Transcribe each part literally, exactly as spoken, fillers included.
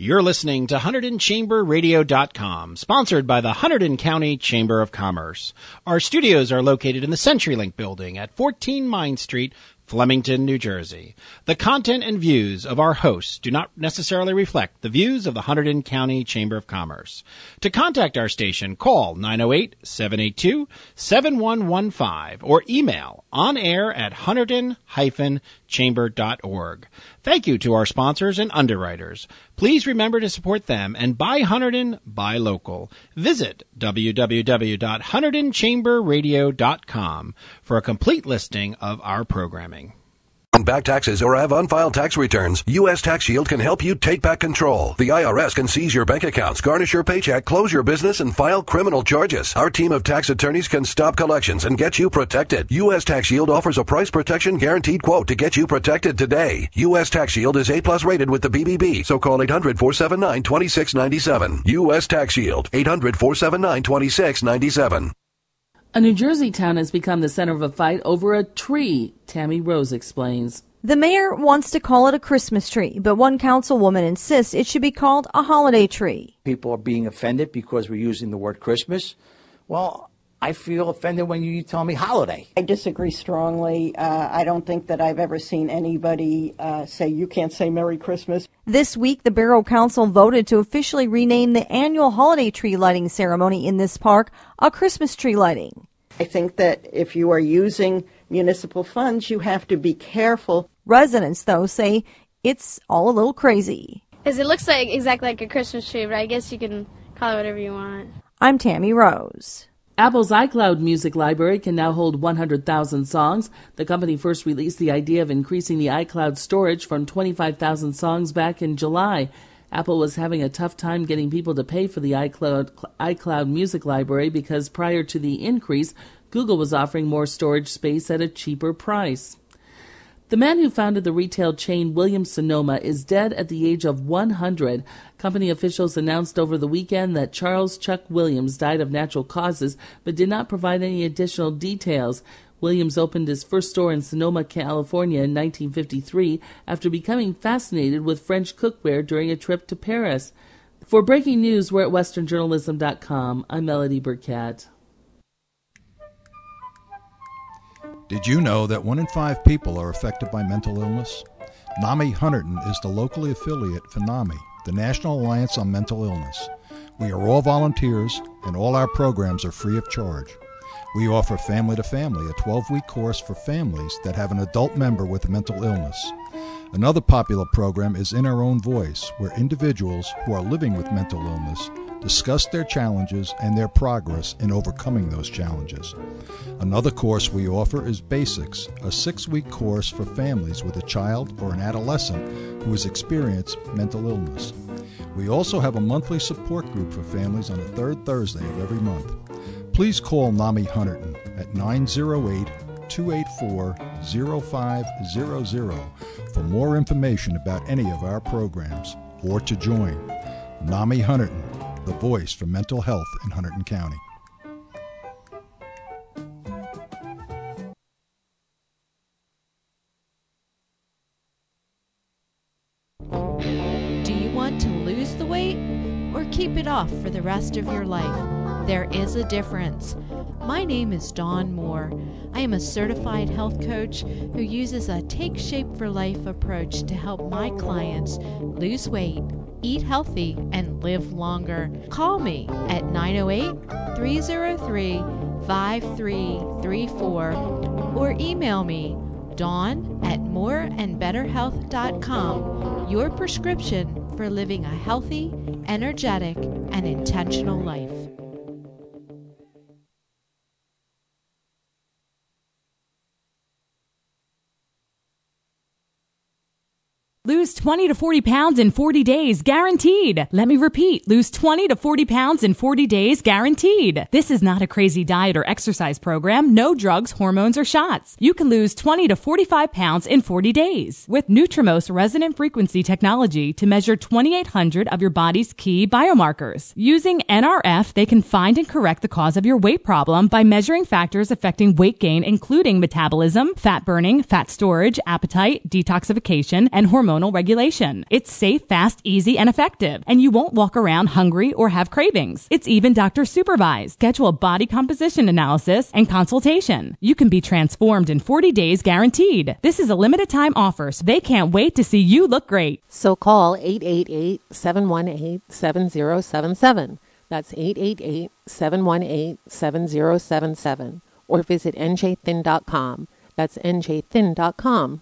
You're listening to Hunterdon Chamber Radio dot com, sponsored by the Hunterdon County Chamber of Commerce. Our studios are located in the CenturyLink building at fourteen Mine Street, Flemington, New Jersey. The content and views of our hosts do not necessarily reflect the views of the Hunterdon County Chamber of Commerce. To contact our station, call nine oh eight, seven eight two, seven one one five or email onair at hunterdon dash chamber dot org. Thank you to our sponsors and underwriters. Please remember to support them and buy Hunterdon, buy local. Visit w w w dot hunterdon chamber radio dot com for a complete listing of our programming. On back taxes or have unfiled tax returns, U S Tax Shield can help you take back control. The I R S can seize your bank accounts, garnish your paycheck, close your business, and file criminal charges. Our team of tax attorneys can stop collections and get you protected. U S Tax Shield offers a price protection guaranteed quote to get you protected today. U S Tax Shield is A plus rated with the B B B, so call eight hundred, four seven nine, two six nine seven. U S Tax Shield, eight hundred, four seven nine, two six nine seven. A New Jersey town has become the center of a fight over a tree, Tammy Rose explains. The mayor wants to call it a Christmas tree, but one councilwoman insists it should be called a holiday tree. People are being offended because we're using the word Christmas. Well, I feel offended when you tell me holiday. I disagree strongly. Uh, I don't think that I've ever seen anybody uh, say you can't say Merry Christmas. This week, the Borough Council voted to officially rename the annual holiday tree lighting ceremony in this park a Christmas tree lighting. I think that if you are using municipal funds, you have to be careful. Residents, though, say it's all a little crazy. Because it looks like exactly like a Christmas tree, but I guess you can call it whatever you want. I'm Tammy Rose. Apple's iCloud music library can now hold one hundred thousand songs. The company first released the idea of increasing the iCloud storage from twenty-five thousand songs back in July. Apple was having a tough time getting people to pay for the iCloud, iCloud music library because prior to the increase, Google was offering more storage space at a cheaper price. The man who founded the retail chain Williams-Sonoma is dead at the age of one hundred. Company officials announced over the weekend that Charles Chuck Williams died of natural causes, but did not provide any additional details. Williams opened his first store in Sonoma, California in nineteen fifty-three after becoming fascinated with French cookware during a trip to Paris. For breaking news, we're at western journalism dot com. I'm Melody Burkett. Did you know that one in five people are affected by mental illness? NAMI Hunterdon is the locally affiliate for NAMI, the National Alliance on Mental Illness. We are all volunteers, and all our programs are free of charge. We offer Family to Family, a twelve-week course for families that have an adult member with a mental illness. Another popular program is In Our Own Voice, where individuals who are living with mental illness discuss their challenges and their progress in overcoming those challenges. Another course we offer is Basics, a six-week course for families with a child or an adolescent who has experienced mental illness. We also have a monthly support group for families on the third Thursday of every month. Please call NAMI Hunterdon at nine oh eight, two eight four, oh five hundred for more information about any of our programs or to join. NAMI Hunterdon, the voice for mental health in Hunterdon County. Do you want to lose the weight or keep it off for the rest of your life? There is a difference. My name is Dawn Moore. I am a certified health coach who uses a Take Shape for Life approach to help my clients lose weight, eat healthy, and live longer. Call me at nine oh eight, three oh three, five three three four or email me dawn at more and better health dot com. Your prescription for living a healthy, energetic, and intentional life. Lose twenty to forty pounds in forty days, guaranteed. Let me repeat, lose twenty to forty pounds in forty days, guaranteed. This is not a crazy diet or exercise program. No drugs, hormones, or shots. You can lose twenty to forty-five pounds in forty days with Nutrimost resonant frequency technology to measure twenty-eight hundred of your body's key biomarkers. Using N R F, they can find and correct the cause of your weight problem by measuring factors affecting weight gain, including metabolism, fat burning, fat storage, appetite, detoxification, and hormonal hormonal regulation. It's safe, fast, easy, and effective, and you won't walk around hungry or have cravings. It's even doctor supervised. Schedule a body composition analysis and consultation. You can be transformed in forty days guaranteed. This is a limited time offer, so they can't wait to see you look great. So call eight eight eight, seven one eight, seven zero seven seven. That's eight eight eight, seven one eight, seven zero seven seven. Or visit N J thin dot com. That's N J thin dot com.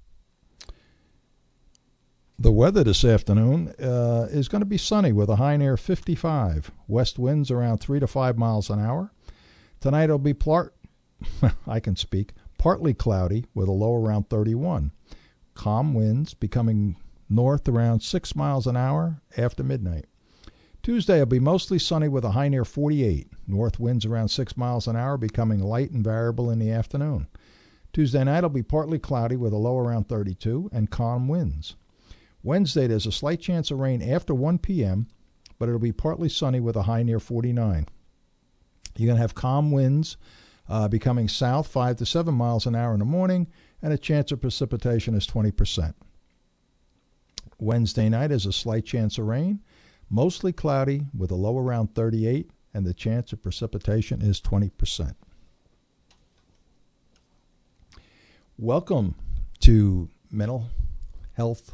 The weather this afternoon uh, is going to be sunny with a high near fifty-five. West winds around three to five miles an hour. Tonight it'll be part, I can speak, partly cloudy with a low around thirty-one. Calm winds becoming north around six miles an hour after midnight. Tuesday will be mostly sunny with a high near forty-eight. North winds around six miles an hour becoming light and variable in the afternoon. Tuesday night will be partly cloudy with a low around thirty-two and calm winds. Wednesday, there's a slight chance of rain after one p.m., but it'll be partly sunny with a high near forty-nine. You're going to have calm winds uh, becoming south five to seven miles an hour in the morning, and a chance of precipitation is twenty percent. Wednesday night is a slight chance of rain, mostly cloudy with a low around thirty-eight, and the chance of precipitation is twenty percent. Welcome to Mental Health.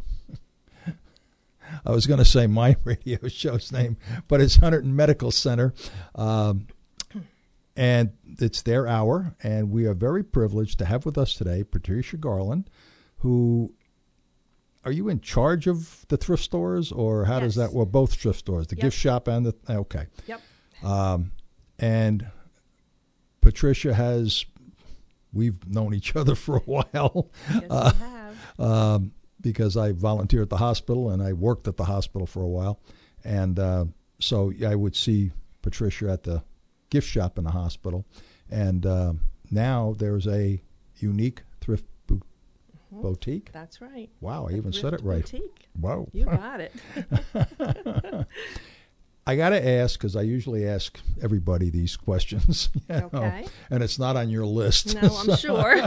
I was going to say my radio show's name, but it's Hunterdon Medical Center, um, and it's their hour, and we are very privileged to have with us today Patricia Garland, who, are you in charge of the thrift stores, or how yes. does that, well, both thrift stores, the yep. gift shop and the, okay. Yep. Um, and Patricia has, we've known each other for a while. Yes, uh, we have. Um, because I volunteer at the hospital and I worked at the hospital for a while. And uh, so I would see Patricia at the gift shop in the hospital. And uh, now there's a unique thrift bo- mm-hmm. boutique. That's right. Wow, I the even said it right. Boutique. Wow. You got it. I got to ask, because I usually ask everybody these questions. You know, okay. And it's not on your list. No, I'm sure.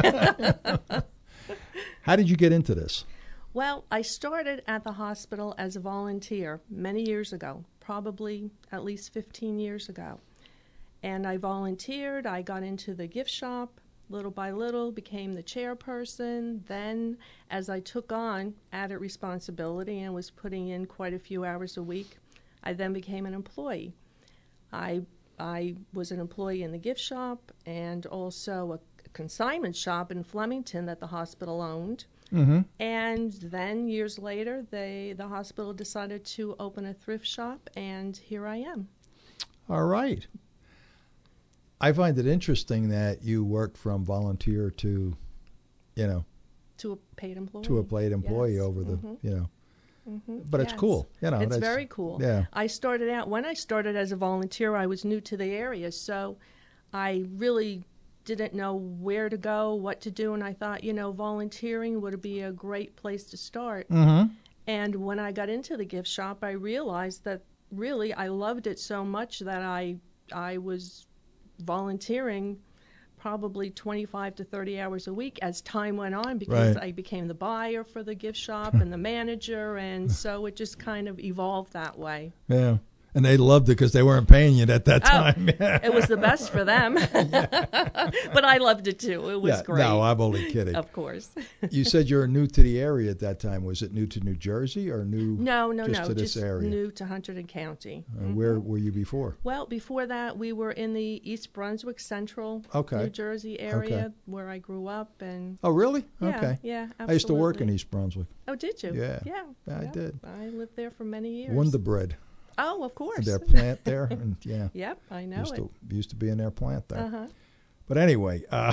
How did you get into this? Well, I started at the hospital as a volunteer many years ago, probably at least fifteen years ago. And I volunteered, I got into the gift shop, little by little, became the chairperson. Then, as I took on added responsibility and was putting in quite a few hours a week, I then became an employee. I, I was an employee in the gift shop and also a consignment shop in Flemington that the hospital owned. Mm-hmm. And then years later, they the hospital decided to open a thrift shop, and here I am. All right. I find it interesting that you work from volunteer to, you know, to a paid employee. To a paid employee yes. over the, mm-hmm. you know. Mm-hmm. But yes. it's cool. You know, it's that's, very cool. Yeah. I started out, when I started as a volunteer, I was new to the area, so I really didn't know where to go, what to do, and I thought, you know, volunteering would be a great place to start. Mm-hmm. And when I got into the gift shop, I realized that really I loved it so much that I I was volunteering probably twenty-five to thirty hours a week as time went on, because right. I became the buyer for the gift shop and the manager, and so it just kind of evolved that way. Yeah. And they loved it because they weren't paying you at that time. Oh, it was the best for them. But I loved it too. It was yeah, great. No, I'm only kidding. Of course. You said you're new to the area at that time. Was it new to New Jersey or new no, no, just no, to this just area? new to Hunterdon County. Uh, mm-hmm. Where were you before? Well, before that, we were in the East Brunswick, Central okay. New Jersey area okay. where I grew up. And oh, really? Yeah, okay. Yeah, absolutely. I used to work in East Brunswick. Oh, did you? Yeah. Yeah. I yeah. did. I lived there for many years. Wonder Bread. Oh, of course. Their plant there, and yeah. Yep, I know used it. To, used to be in their plant there. Uh-huh. But anyway, uh,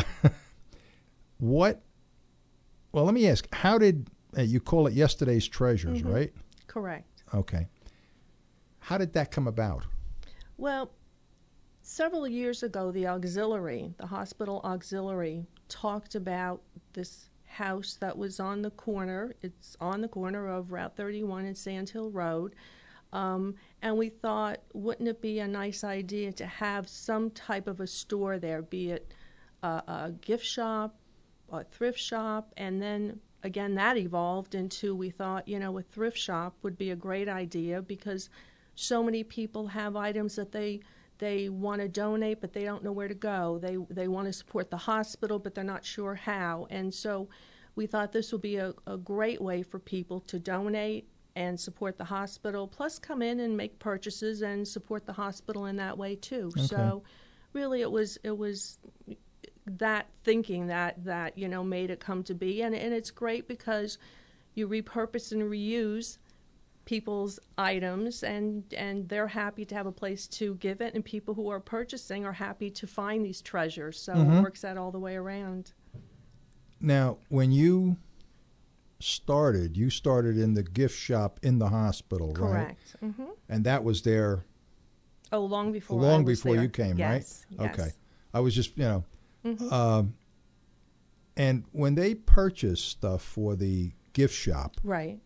what? Well, let me ask. How did uh, you call it Yesterday's Treasures, mm-hmm. right? Correct. Okay. How did that come about? Well, several years ago, the auxiliary, the hospital auxiliary, talked about this house that was on the corner. It's on the corner of Route thirty-one and Sand Hill Road. Um, and we thought, wouldn't it be a nice idea to have some type of a store there, be it a, a gift shop, a thrift shop, and then again, that evolved into, we thought, you know, a thrift shop would be a great idea because so many people have items that they they want to donate, but they don't know where to go. They they want to support the hospital, but they're not sure how. And so we thought this would be a, a great way for people to donate and support the hospital, plus come in and make purchases and support the hospital in that way too. Okay. So really it was it was that thinking that, that you know, made it come to be. And, and it's great because you repurpose and reuse people's items, and, and they're happy to have a place to give it, and people who are purchasing are happy to find these treasures. So Mhm. it works out all the way around. Now, when you started, you started in the gift shop in the hospital, right? Correct. Mm-hmm. And that was there Oh, long before long I was before there. you came, Yes, right? yes. Okay. I was just, you know, Mhm. um, and when they purchase stuff for the gift shop, Right.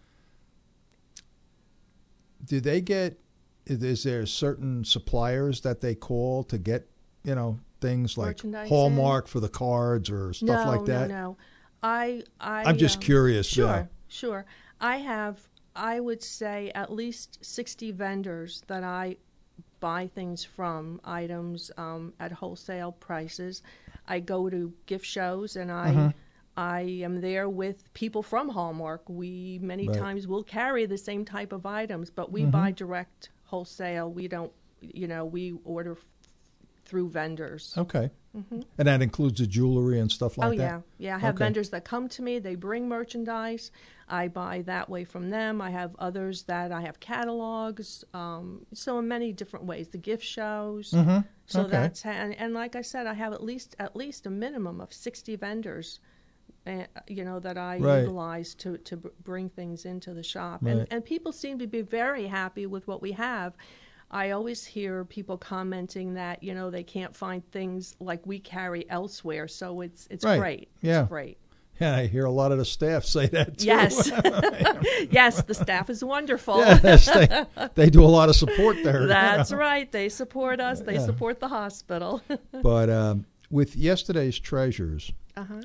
do they get, is is there certain suppliers that they call to get, you know, things like Merchandise Hallmark for the cards or stuff no, like that? No, no, I, I. I'm just um, curious, Sure, yeah. sure. I have, I would say, at least sixty vendors that I buy things from, items um, at wholesale prices. I go to gift shows and I. Mhm. I am there with people from Hallmark. We many Right. times will carry the same type of items, but we Mhm. buy direct wholesale. We don't, you know, we order f- through vendors. Okay. Mhm. And that includes the jewelry and stuff like oh that? yeah, yeah. I have Okay. vendors that come to me. They bring merchandise. I buy that way from them. I have others that I have catalogs. Um, so in many different ways. The gift shows. Mhm. So Okay. that's ha- and, and like I said, I have at least at least a minimum of sixty vendors. Uh, you know that I Right. utilize to to b- bring things into the shop, Right. and and people seem to be very happy with what we have. I always hear people commenting that, you know, they can't find things like we carry elsewhere, so it's it's Right. great. Yeah. It's great. Yeah, I hear a lot of the staff say that too. Yes. Yes, the staff is wonderful. Yes, they, they do a lot of support there. That's right. They support us. They Yeah. support the hospital. But um, with yesterday's treasures, Uh-huh.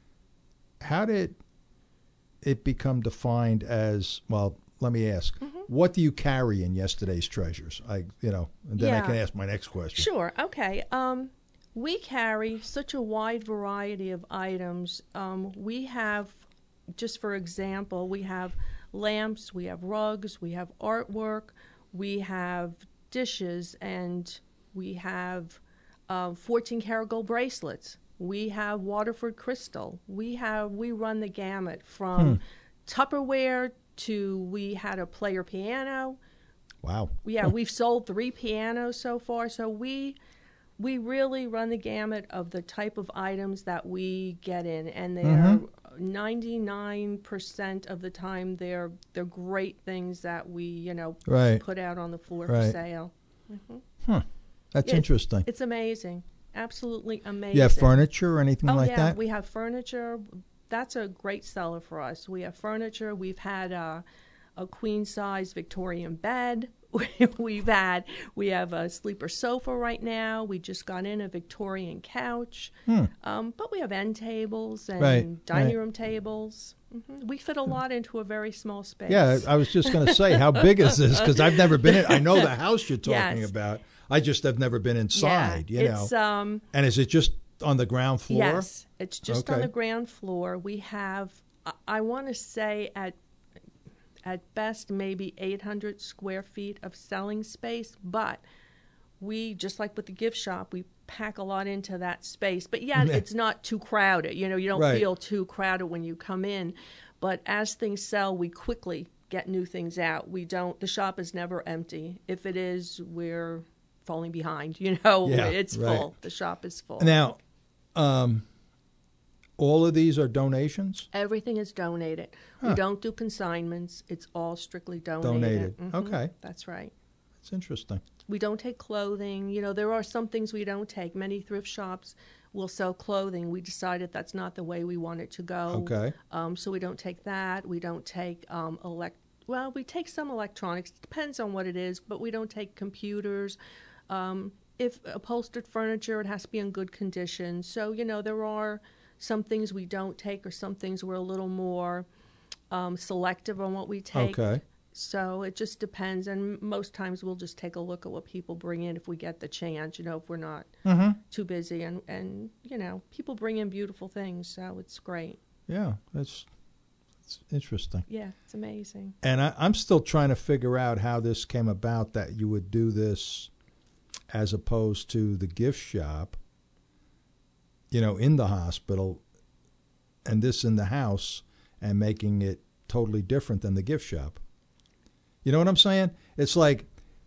how did it become defined as, well, let me ask, Mm-hmm. what do you carry in yesterday's treasures? I, you know, and then I Yeah. can ask my next question. Sure. Okay. Um, we carry such a wide variety of items. Um, we have, just for example, we have lamps, we have rugs, we have artwork, we have dishes, and we have uh, fourteen karat gold bracelets. We have Waterford crystal. We have we run the gamut from Hmm. Tupperware to we had a player piano. Wow. Yeah, we've sold three pianos so far. So we we really run the gamut of the type of items that we get in, and they're ninety-nine percent of the time they're they're great things that we you know Right. put out on the floor for Right. sale. hmm Huh. That's It's- interesting. It's amazing, absolutely amazing. You have furniture or anything oh, like yeah, that? we have furniture. That's a great seller for us. We have furniture. We've had a, a queen size Victorian bed. We've had we have a sleeper sofa right now. We just got in a Victorian couch. Hmm. Um, but we have end tables and Right, dining right. room tables. hmm We fit a lot into a very small space. Yeah, I was just going to say, how big is this? Because I've never been in. I know the house you're talking Yes. about. I just have never been inside. Yeah, you it's, know. um, and is it just on the ground floor? Yes, it's just on Okay. the ground floor. We have, I, I want to say, at at best maybe eight hundred square feet of selling space, but we, just like with the gift shop, we pack a lot into that space. But yet Yeah. it's not too crowded. You know, you don't Right. feel too crowded when you come in. But as things sell, we quickly get new things out. We don't, the shop is never empty. If it is, we're falling behind. You know, Yeah, it's right. full. The shop is full. Now, um, all of these are donations? Everything is donated. Huh. We don't do consignments. It's all strictly donated. Donated. Mhm. Okay. That's right. That's interesting. We don't take clothing. You know, there are some things we don't take. Many thrift shops will sell clothing. We decided that's not the way we want it to go. Okay. Um, so we don't take that. We don't take um, elect. Well, we take some electronics. It depends on what it is, but we don't take computers. Um, if upholstered furniture, it has to be in good condition. So, you know, there are Some things we don't take, or some things we're a little more um, selective on what we take. Okay. So it just depends, and most times we'll just take a look at what people bring in if we get the chance, you know, if we're not Mhm. too busy. And, and, you know, people bring in beautiful things, so it's great. Yeah, that's, that's interesting. Yeah, it's amazing. And I, I'm still trying to figure out how this came about, that you would do this as opposed to the gift shop, you know, in the hospital, and this in the house, and making it totally different than the gift shop. You know what I'm saying? It's like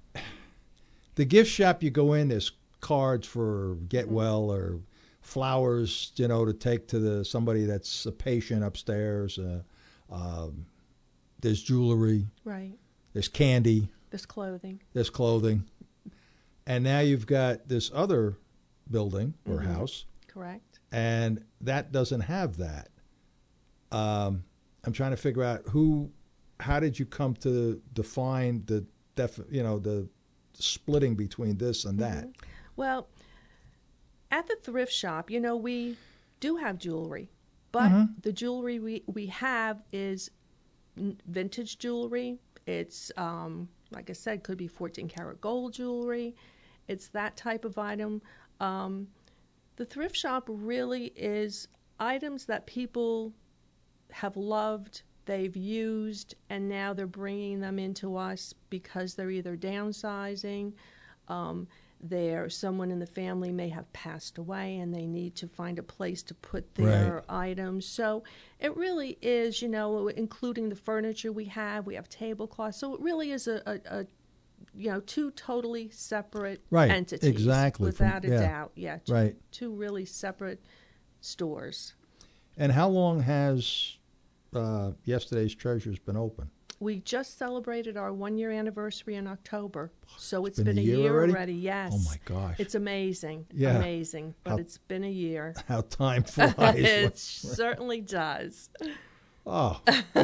the gift shop, you go in, there's cards for get well or flowers, you know, to take to the somebody that's a patient upstairs. Uh, um, there's jewelry. Right. There's candy. There's clothing. There's clothing. And now you've got this other building or Mhm. house. Correct. And that doesn't have that. Um, I'm trying to figure out who, how did you come to define the def, you know, the splitting between this and that? Mhm. Well, at the thrift shop, you know, we do have jewelry, but Mhm. the jewelry we, we have is n- vintage jewelry. It's, um, like I said, could be fourteen karat gold jewelry. It's that type of item. Um, the thrift shop really is items that people have loved, they've used, and now they're bringing them into us because they're either downsizing, um, they're, someone in the family may have passed away and they need to find a place to put their Right. items. So it really is, you know, including the furniture we have, we have tablecloths. So it really is a, a, a you know, two totally separate Right, entities. exactly, from- Without a yeah, doubt. Yeah. Two, right. two really separate stores. And how long has uh, Yesterday's Treasures been open? We just celebrated our one-year anniversary in October, so it's been been, a a year year already? already. Yes. Oh, my gosh. It's amazing. Yeah. Amazing. But How- it's been a year. How time flies. It certainly does. Oh.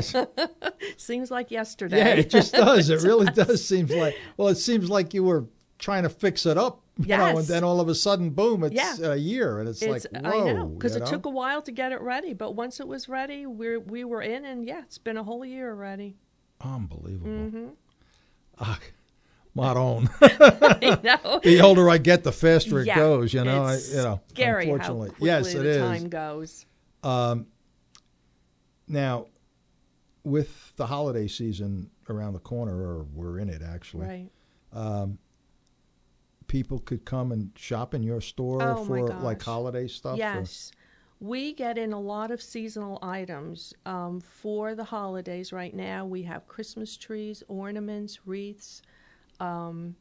Seems like yesterday. Yeah, it just does. It really does. Seems like, well, it seems like you were trying to fix it up, you know, and Yes. then all of a sudden, boom, it's Yeah. a year, and it's, It's, like, whoa. I know, because you it know? took a while to get it ready, but once it was ready, we we were in, and yeah, it's been a whole year already. Unbelievable. Mm-hmm. Ah, Maron. I know. The older I get, the faster it Yeah, goes, you know. it's I, you know, scary how unfortunately. quickly Yes, the it is. time goes. Um, now, with the holiday season around the corner, or we're in it actually, Right. um, people could come and shop in your store Oh, my for like gosh. holiday stuff? or- Yes. We get in a lot of seasonal items um, for the holidays right now. We have Christmas trees, ornaments, wreaths. Um,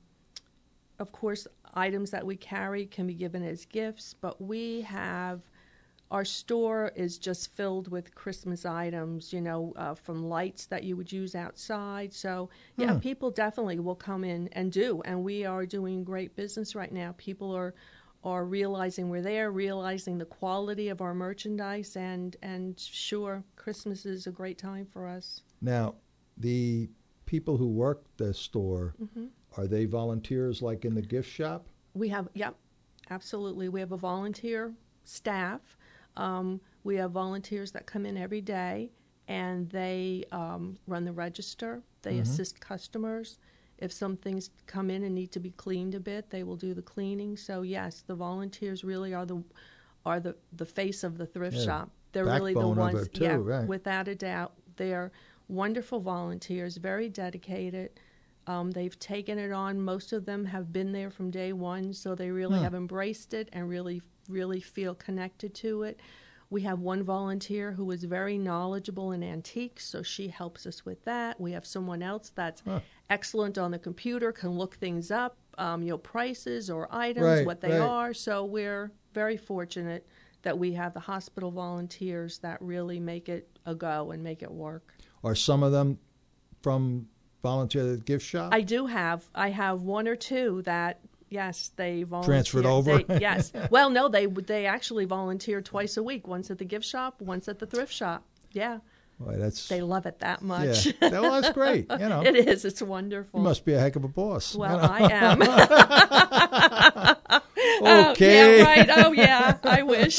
of course, items that we carry can be given as gifts, but we have, our store is just filled with Christmas items, you know, uh, from lights that you would use outside. So, yeah, Hmm. people definitely will come in and do, and we are doing great business right now. People are are realizing we're there, realizing the quality of our merchandise, and, and sure, Christmas is a great time for us. Now, the people who work the store, Mhm. are they volunteers like in the gift shop? We have, yep, absolutely. We have a volunteer staff. Um, we have volunteers that come in every day, and they um, run the register. They Mhm. assist customers. If some things come in and need to be cleaned a bit, they will do the cleaning. So yes, the volunteers really are the are the, the face of the thrift Yeah, shop. They're really the backbone of ones, it too, yeah, right. without a doubt. They're wonderful volunteers, very dedicated. Um, they've taken it on. Most of them have been there from day one, so they really Hmm. have embraced it and really, really feel connected to it. We have one volunteer who is very knowledgeable in antiques, so she helps us with that. We have someone else that's Huh. excellent on the computer, can look things up, um, you know, prices or items, Right, what they right. are. So we're very fortunate that we have the hospital volunteers that really make it a go and make it work. Are some of them from volunteer at the gift shop? I do have. I have one or two that, yes, they volunteer. Transferred over? They, yes. Well, no, they they actually volunteer twice a week. Once at the gift shop, once at the thrift shop. Yeah. Boy, that's, They love it that much. Yeah. Well, that's great, you know. It is. It's wonderful. you must be a heck of a boss. Well, you know? I am. Okay. Oh, yeah, right. Oh, yeah. I wish.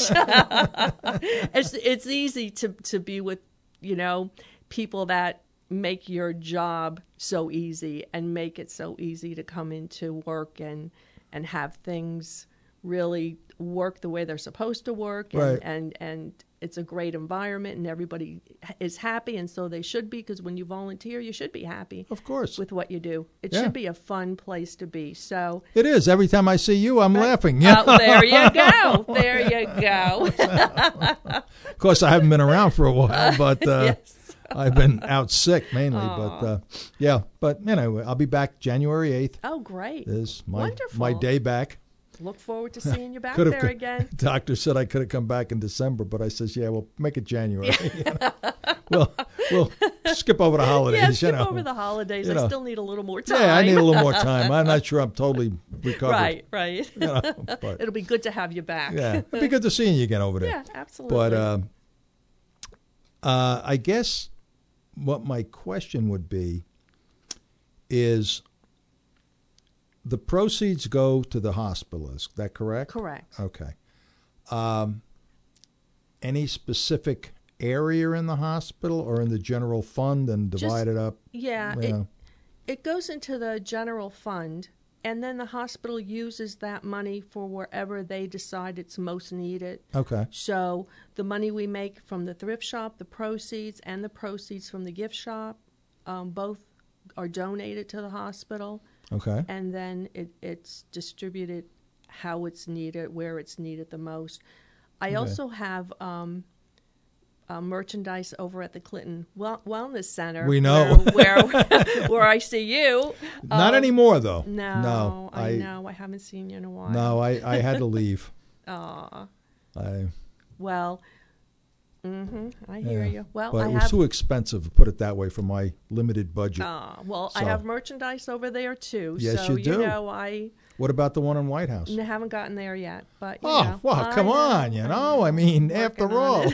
it's it's easy to to be with, you know, people that make your job so easy and make it so easy to come into work and and have things really work the way they're supposed to work, and Right. and, and it's a great environment and everybody is happy, and so they should be, because when you volunteer you should be happy, of course, with what you do. It Yeah. should be a fun place to be. So It is. Every time I see you, I'm laughing. oh, there you go. There you go. Of course, I haven't been around for a while, but uh, Yes. I've been out sick mainly. Aw. But uh, yeah, but you know, I'll be back January eighth. Oh, great. Is my Wonderful. my day back. Look forward to seeing you back Could've there co- again. Doctor said I could have come back in December, but I says, yeah, well, make it January. You know? We'll we'll skip over the holidays. Yeah, skip you know. over the holidays. You I know. still need a little more time. Yeah, I need a little more time. I'm not sure I'm totally recovered. Right, right. You know, but- It'll be good to have you back. Yeah, it'd be good to see you again over there. Yeah, absolutely. But uh, uh, I guess what my question would be is, the proceeds go to the hospital. Is that correct? Correct. Okay. Um, any specific area in the hospital or in the general fund and divide Just- it up? Yeah, you it, know? it goes into the general fund, and then the hospital uses that money for wherever they decide it's most needed. Okay. So the money we make from the thrift shop, the proceeds, and the proceeds from the gift shop, um, both are donated to the hospital. Okay. And then it, it's distributed how it's needed, where it's needed the most. I Okay. also have um, uh, merchandise over at the Clinton well- Wellness Center. We know. Where, where, where I see you. Not Um, anymore, though. No, No, I, I- know. I haven't seen you in a while. No, I, I had to leave. Aw. I Well, hmm I hear yeah. you. Well, but I it was have. too expensive, put it that way, for my limited budget. Ah, well, I So- have merchandise over there too. Yes, so you do. know, I What about the one in White House? n- haven't gotten there yet. But you Oh, know, well, I come know, on, you know. I mean, after all.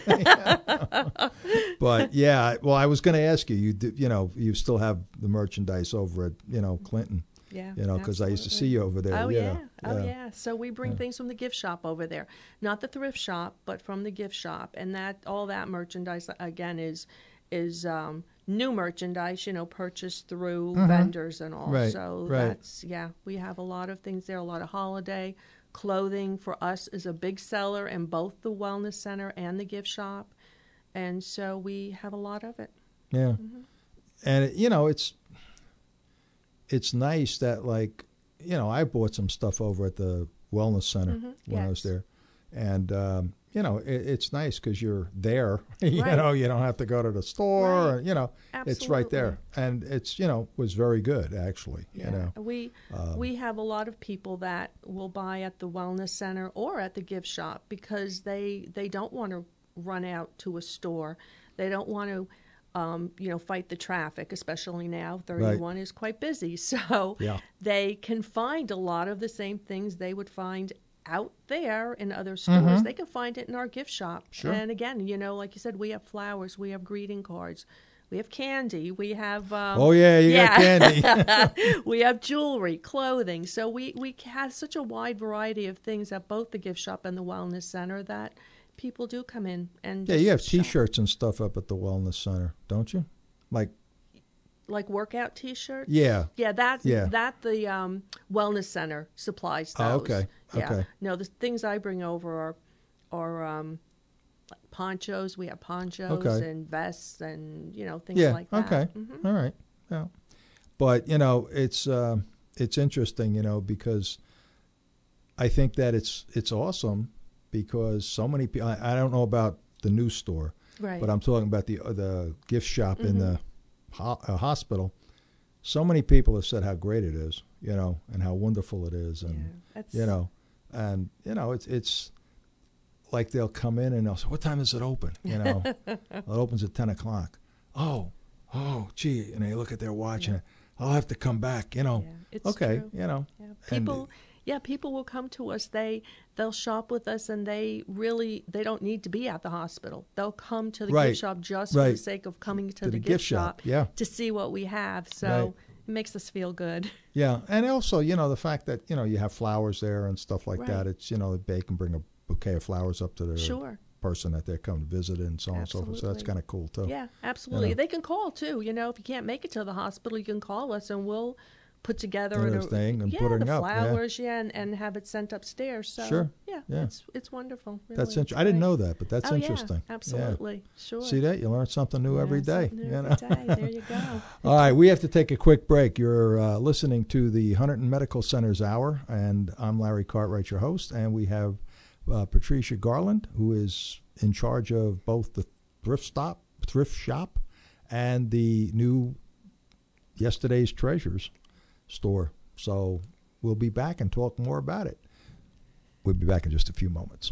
But yeah, well, I was going to ask you. You do, you know, you still have the merchandise over at, you know, Clinton. Yeah, You know, because I used to see absolutely. you over there. Oh you yeah, know. oh yeah. So we bring things from the gift shop over there, not the thrift shop, but from the gift shop, and that all that merchandise again is is um, new merchandise, you know, purchased through Mhm. vendors and all. Right, So right. that's yeah, we have a lot of things there, a lot of holiday clothing for us is a big seller in both the wellness center and the gift shop, and so we have a lot of it. Yeah. Mhm. And, it, you know, it's it's nice that, like, you know, I bought some stuff over at the Wellness Center Mhm, when I was yes. there. And, um, you know, it, it's nice because you're there. you Right. know, you don't have to go to the store. Right. Or, you know, it's right there. And it's, you know, was very good, actually. You know, We Um, we have a lot of people that will buy at the wellness center or at the gift shop because they they don't want to run out to a store. They don't want to um, you know, fight the traffic, especially now. thirty-one is quite busy, so Yeah. they can find a lot of the same things they would find out there in other stores. Mhm. They can find it in our gift shop. Sure. And again, you know, like you said, we have flowers, we have greeting cards. We have candy. We have. Um, Oh, yeah, you got candy. We have jewelry, clothing. So we, we have such a wide variety of things at both the gift shop and the wellness center that people do come in and yeah, just you have shop. T-shirts and stuff up at the Wellness Center, don't you? Like, Like workout T-shirts. Yeah. yeah. That Yeah. that the um, wellness center supplies those. Oh, okay, Yeah. okay. No, the things I bring over are are um, like ponchos. We have ponchos Okay. and vests and you know things yeah, like that. okay, Mhm. all right, yeah. But you know, it's uh, it's interesting, you know, because I think that it's it's awesome because so many people. I, I don't know about the new store, Right. but I'm talking about the uh, the gift shop in Mhm. the ho- uh, hospital. So many people have said how great it is, you know, and how wonderful it is, and that's- you know, and you know, it's it's like they'll come in and they'll say, "What time does it open?" You know, it opens at ten o'clock. Oh, oh, gee, and they look at their watch and I'll have to come back. You know, It's okay, true. you know, Yeah. and- People, yeah, people will come to us. They they'll shop with us, and they really they don't need to be at the hospital. They'll come to the Right. gift shop just for Right. the sake of coming to, To the, the gift, gift shop, shop, yeah. to see what we have. So Right. makes us feel good. Yeah, and also, you know, the fact that, you know, you have flowers there and stuff like Right. that. It's, you know, they can bring a bouquet of flowers up to the Sure. person that they're coming to visit and so on and so forth. So that's Absolutely. kind of cool, too. Yeah, absolutely. You know. They can call, too. You know, if you can't make it to the hospital, you can call us, and we'll put together And a, a thing and yeah, putting the up, yeah. flowers, yeah, and, and have it sent upstairs. So, Sure. yeah, Yeah. it's it's wonderful. Really. That's It's interesting. I didn't great. know that, but that's Oh, yeah, interesting. absolutely. Yeah. Sure. See that? You learn something new every Learn day. something new You every know? day. There you go. All right, we have to take a quick break. You're uh, listening to the Hunterdon Medical Center's Hour, and I'm Larry Cartwright, your host, and we have uh, Patricia Garland, who is in charge of both the thrift stop, thrift shop, and the new Yesterday's Treasures store. So we'll be back and talk more about it. We'll be back in just a few moments.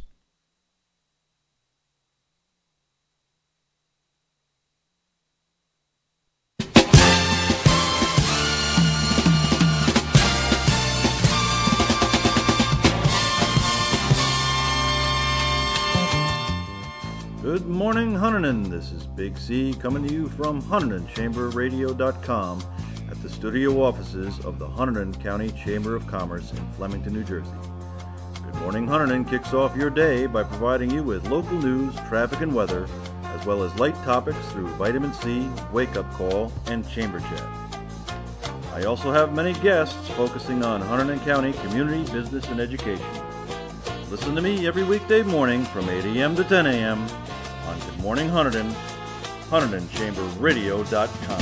Good morning, Hunterdon. This is Big C coming to you from Hunterdon Chamber Radio dot com at the studio offices of the Hunterdon County Chamber of Commerce in Flemington, New Jersey. Good Morning Hunterdon kicks off your day by providing you with local news, traffic, and weather, as well as light topics through Vitamin C, Wake Up Call, and Chamber Chat. I also have many guests focusing on Hunterdon County community, business, and education. Listen to me every weekday morning from eight a.m. to ten a.m. on Good Morning Hunterdon, Hunterdon Chamber Radio dot com.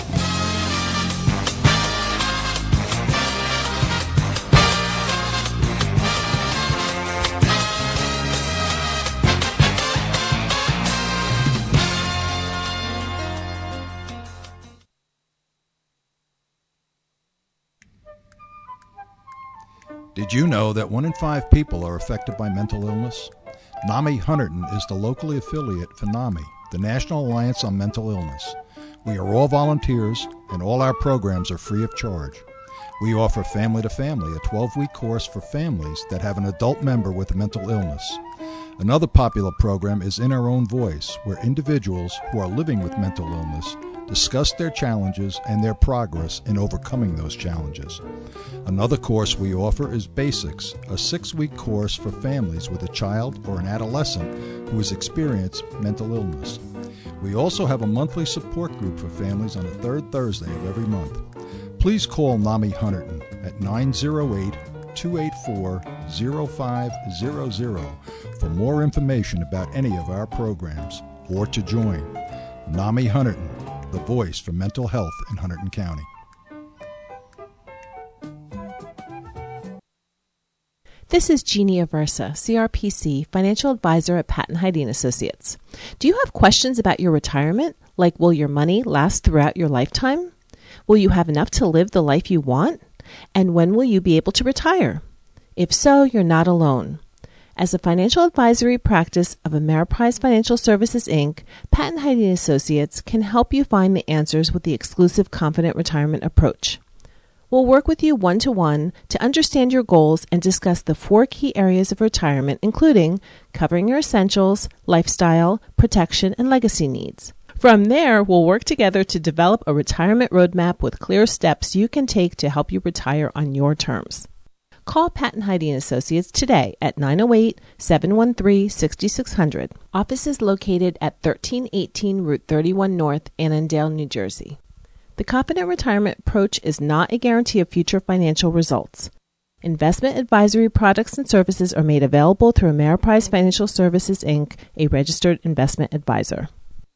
Did you know that one in five people are affected by mental illness? NAMI Hunterdon is the locally affiliate for NAMI, the National Alliance on Mental Illness. We are all volunteers, and all our programs are free of charge. We offer Family to Family, a twelve-week course for families that have an adult member with a mental illness. Another popular program is In Our Own Voice, where individuals who are living with mental illness discuss their challenges and their progress in overcoming those challenges. Another course we offer is Basics, a six-week course for families with a child or an adolescent who has experienced mental illness. We also have a monthly support group for families on the third Thursday of every month. Please call NAMI Hunterdon at nine oh eight, two eight four, oh five hundred for more information about any of our programs or to join. NAMI Hunterdon, the voice for mental health in Hunterdon County. This is Jeannie Aversa, C R P C, Financial Advisor at Patton Hyde and Associates. Do you have questions about your retirement, like will your money last throughout your lifetime? Will you have enough to live the life you want? And when will you be able to retire? If so, you're not alone. As a financial advisory practice of Ameriprise Financial Services, Incorporated, Patton Hyde and Associates can help you find the answers with the exclusive Confident Retirement approach. We'll work with you one-to-one to understand your goals and discuss the four key areas of retirement, including covering your essentials, lifestyle, protection, and legacy needs. From there, we'll work together to develop a retirement roadmap with clear steps you can take to help you retire on your terms. Call Patton Hyde and Associates today at nine oh eight, seven one three, six six zero zero. Office is located at thirteen eighteen Route thirty-one North, Annandale, New Jersey. The Confident Retirement approach is not a guarantee of future financial results. Investment advisory products and services are made available through Ameriprise Financial Services, Incorporated, a registered investment advisor.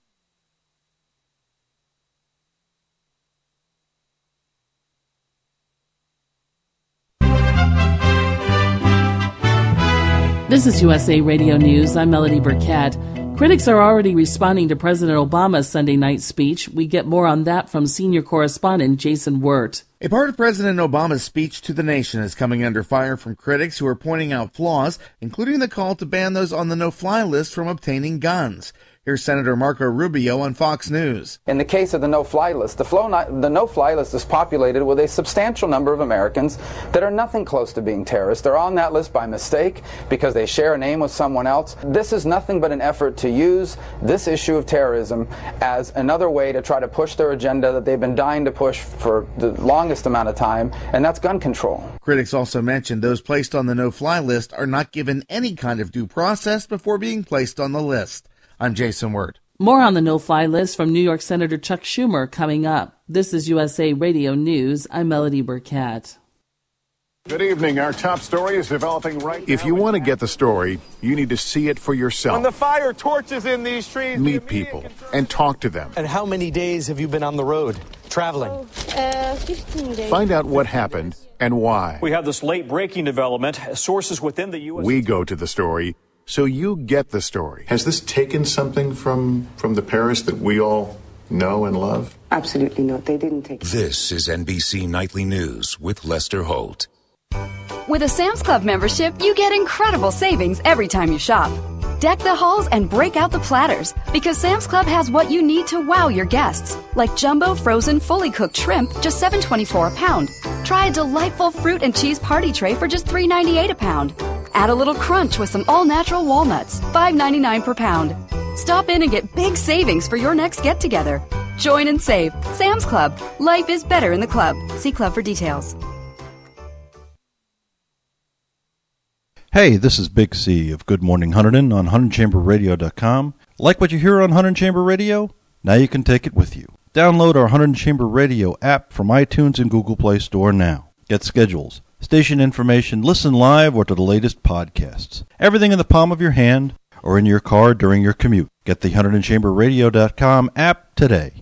This is U S A Radio News. I'm Melody Burkett. Critics are already responding to President Obama's Sunday night speech. We get more on that from senior correspondent Jason Wirt. A part of President Obama's speech to the nation is coming under fire from critics who are pointing out flaws, including the call to ban those on the no-fly list from obtaining guns. Here's Senator Marco Rubio on Fox News. In the case of the no-fly list, the, flow not, the no-fly list is populated with a substantial number of Americans that are nothing close to being terrorists. They're on that list by mistake because they share a name with someone else. This is nothing but an effort to use this issue of terrorism as another way to try to push their agenda that they've been dying to push for the longest amount of time, and that's gun control. Critics also mentioned those placed on the no-fly list are not given any kind of due process before being placed on the list. I'm Jason Wirt. More on the no-fly list from New York Senator Chuck Schumer coming up. This is U S A Radio News. I'm Melody Burkett. Good evening. Our top story is developing right now. If you want to get the story, you need to see it for yourself. When the fire torches in these trees, meet people and talk to them. And how many days have you been on the road, traveling? Oh, uh, fifteen days. Find out what happened and why. We have this late breaking development. Sources within the U S We go to the story so you get the story. Has this taken something from, from the Paris that we all know and love? Absolutely not. They didn't take it. This is N B C Nightly News with Lester Holt. With a Sam's Club membership, you get incredible savings every time you shop. Deck the halls and break out the platters, because Sam's Club has what you need to wow your guests, like jumbo frozen fully cooked shrimp, just seven twenty-four a pound. Try a delightful fruit and cheese party tray for just three ninety-eight a pound. Add a little crunch with some all-natural walnuts, five ninety-nine per pound. Stop in and get big savings for your next get-together. Join and save. Sam's Club. Life is better in the club. See club for details. Hey, this is Big C of Good Morning Hunterdon on Hunterdon Chamber Radio dot com. Like what you hear on Hunterdon Chamber Radio? Now you can take it with you. Download our Hunterdon Chamber Radio app from iTunes and Google Play Store now. Get schedules, station information, listen live, or to the latest podcasts. Everything in the palm of your hand or in your car during your commute. Get the Hunterdon Chamber Radio dot com app today.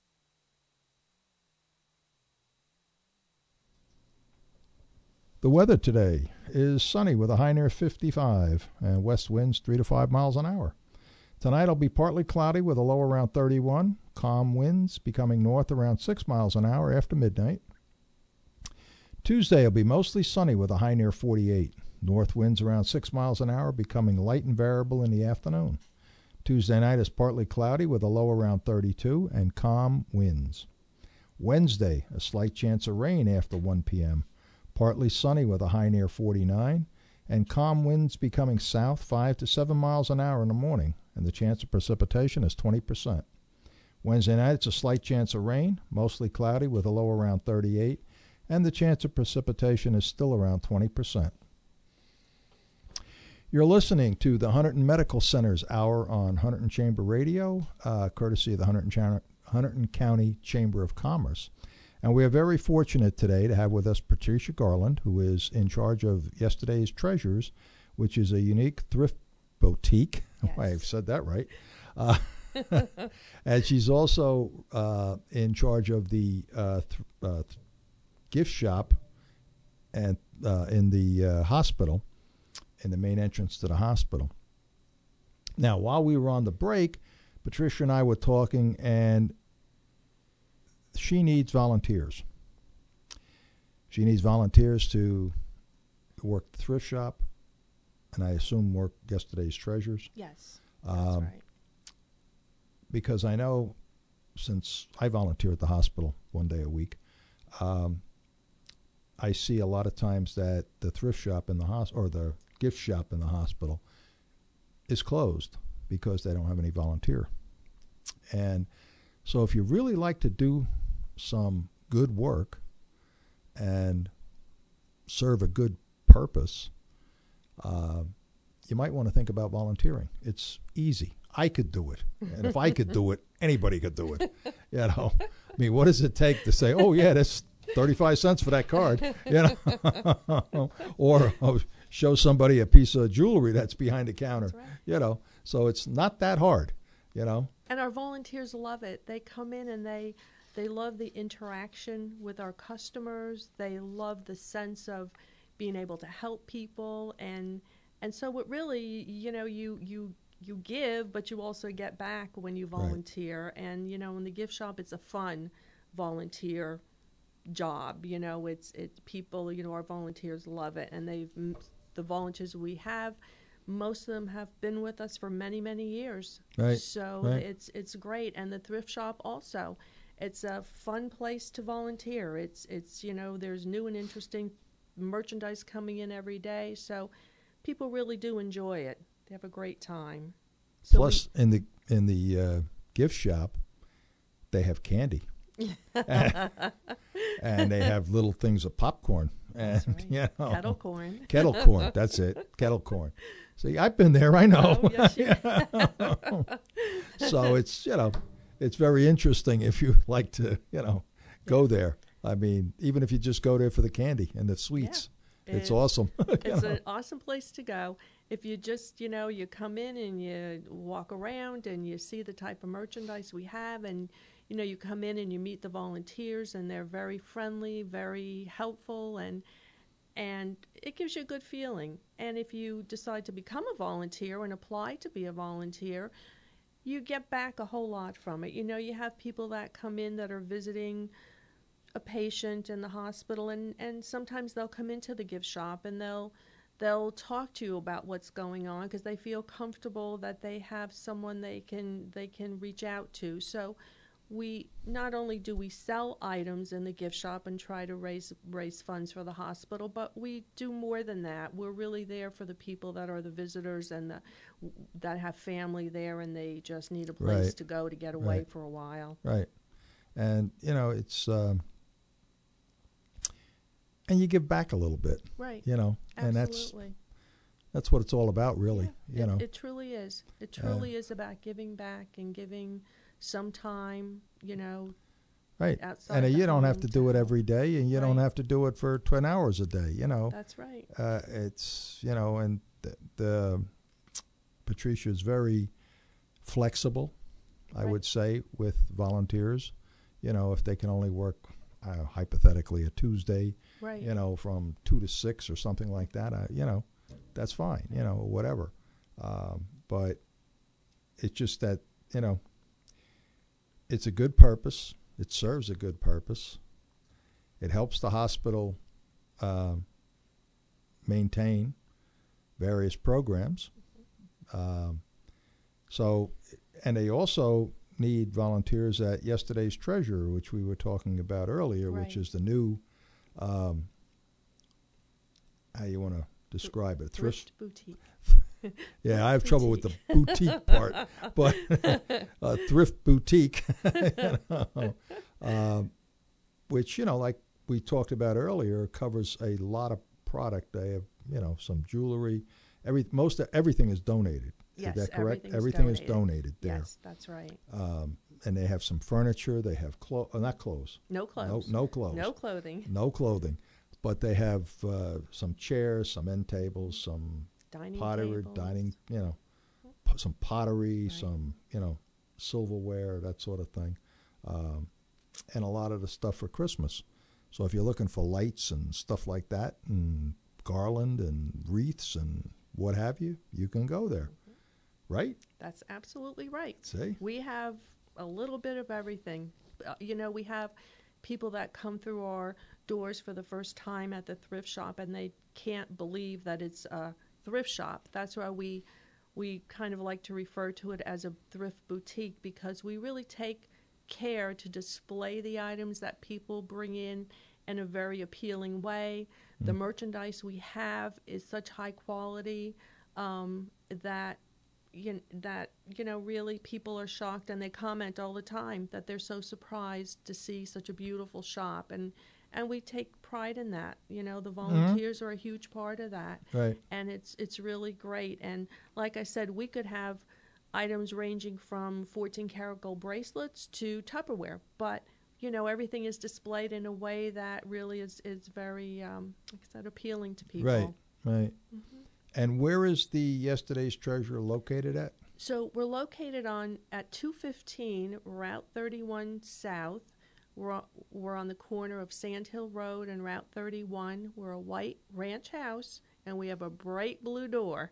The weather today is sunny with a high near fifty-five and west winds three to five miles an hour. Tonight will be partly cloudy with a low around thirty-one. Calm winds becoming north around six miles an hour after midnight. Tuesday will be mostly sunny with a high near forty-eight. North winds around six miles an hour becoming light and variable in the afternoon. Tuesday night is partly cloudy with a low around thirty-two and calm winds. Wednesday, a slight chance of rain after one p.m. Partly sunny with a high near forty-nine, and calm winds becoming south five to seven miles an hour in the morning, and the chance of precipitation is twenty percent. Wednesday night, it's a slight chance of rain, mostly cloudy with a low around thirty-eight, and the chance of precipitation is still around twenty percent. You're listening to the Hunterdon Medical Center's Hour on Hunterdon Chamber Radio, uh, courtesy of the Hunterdon, Ch- Hunterdon County Chamber of Commerce. And we are very fortunate today to have with us Patricia Garland, who is in charge of Yesterday's Treasures, which is a unique thrift boutique. Yes. I've said that right. Uh, and she's also uh, in charge of the uh, th- uh, th- gift shop and uh, in the uh, hospital, in the main entrance to the hospital. Now, while we were on the break, Patricia and I were talking, and she needs volunteers. She needs volunteers to work the thrift shop, and I assume work Yesterday's Treasures. Yes, um, that's right. Because I know, since I volunteer at the hospital one day a week, um, I see a lot of times that the thrift shop in the hospital, or the gift shop in the hospital, is closed because they don't have any volunteer. And so if you really like to do some good work and serve a good purpose, uh, you might want to think about volunteering. It's easy. I could do it. And if I could do it, anybody could do it. You know, I mean, what does it take to say, oh, yeah, that's thirty-five cents for that card, you know, or oh, show somebody a piece of jewelry that's behind the counter, right. You know, so it's not that hard, you know. And our volunteers love it. They come in and they they love the interaction with our customers. They love the sense of being able to help people. And and so it really, you know, you you you give, but you also get back when you volunteer. Right. And, you know, in the gift shop, it's a fun volunteer job. You know, it's it people, you know, our volunteers love it. And they've the volunteers we have, most of them have been with us for many, many years. Right. So right. it's it's great. And the thrift shop also, it's a fun place to volunteer. It's it's you know there's new and interesting merchandise coming in every day. So people really do enjoy it. They have a great time. So Plus, we, in the in the uh, gift shop, they have candy. And they have little things of popcorn and right. you know, kettle corn. Kettle corn, that's it. Kettle corn. See, I've been there, I know. Oh, yes, you So it's, you know, it's very interesting if you like to, you know, go yeah. there. I mean, even if you just go there for the candy and the sweets. Yeah. It's, it's awesome. It's know? an awesome place to go. If you just, you know, you come in and you walk around and you see the type of merchandise we have, and you know, you come in and you meet the volunteers, and they're very friendly, very helpful, and and it gives you a good feeling. And if you decide to become a volunteer and apply to be a volunteer, you get back a whole lot from it. You know, you have people that come in that are visiting a patient in the hospital, and, and sometimes they'll come into the gift shop and they'll they'll talk to you about what's going on because they feel comfortable that they have someone they can they can reach out to. So we not only do we sell items in the gift shop and try to raise raise funds for the hospital, but we do more than that. We're really there for the people that are the visitors and the, that have family there, and they just need a place right. to go to get away right. for a while. Right. And, you know, it's, um, and you give back a little bit. Right. You know, and Absolutely. that's, that's what it's all about, really. Yeah, you it, know, it truly is. It truly uh, is about giving back and giving some time, you know, right. outside and the you don't have home to do it every day, and you right. don't have to do it for ten hours a day, you know. That's right. Uh, it's, you know, and the, the Patricia is very flexible, I right. would say, with volunteers. You know, if they can only work, uh, hypothetically, a Tuesday, right. you know, from two to six or something like that, I, you know, that's fine, you know, whatever. Um, but it's just that, you know, it's a good purpose. It serves a good purpose. It helps the hospital uh, maintain various programs. Um, so, and they also need volunteers at Yesterday's Treasure, which we were talking about earlier, right. which is the new, um, how you want to describe it? Thrift, thrift boutique. Yeah, I have trouble with the boutique part, but uh, thrift boutique, you know, uh, which, you know, like we talked about earlier, covers a lot of product. They have, you know, some jewelry. Every most of, everything is donated. Yes, is that correct? Everything donated. is donated there. Yes, that's right. Um, and they have some furniture. They have clothes, uh, not clothes. No clothes. No, no clothes. No clothing. No clothing. But they have uh, some chairs, some end tables, some dining pottery, tables. dining, you know, p- some pottery, right. some, you know, silverware, that sort of thing, um, and a lot of the stuff for Christmas. So if you're looking for lights and stuff like that, and garland and wreaths and what have you, you can go there, mm-hmm. right? That's absolutely right. See? We have a little bit of everything. Uh, you know, we have people that come through our doors for the first time at the thrift shop, and they can't believe that it's a thrift shop. That's why we we kind of like to refer to it as a thrift boutique, because we really take care to display the items that people bring in in a very appealing way. Mm. The merchandise we have is such high quality um, that you, that you know really people are shocked, and they comment all the time that they're so surprised to see such a beautiful shop, and and we take pride in that. You know, the volunteers mm-hmm. are a huge part of that, right? And it's it's really great. And like I said, we could have items ranging from fourteen karat gold bracelets to Tupperware, but you know, everything is displayed in a way that really is is very, um, like I said, appealing to people. Right, right. Mm-hmm. And where is the Yesterday's Treasure located at? So we're located on at two fifteen Route thirty-one South. We're we're on the corner of Sand Hill Road and Route thirty-one. We're a white ranch house, and we have a bright blue door.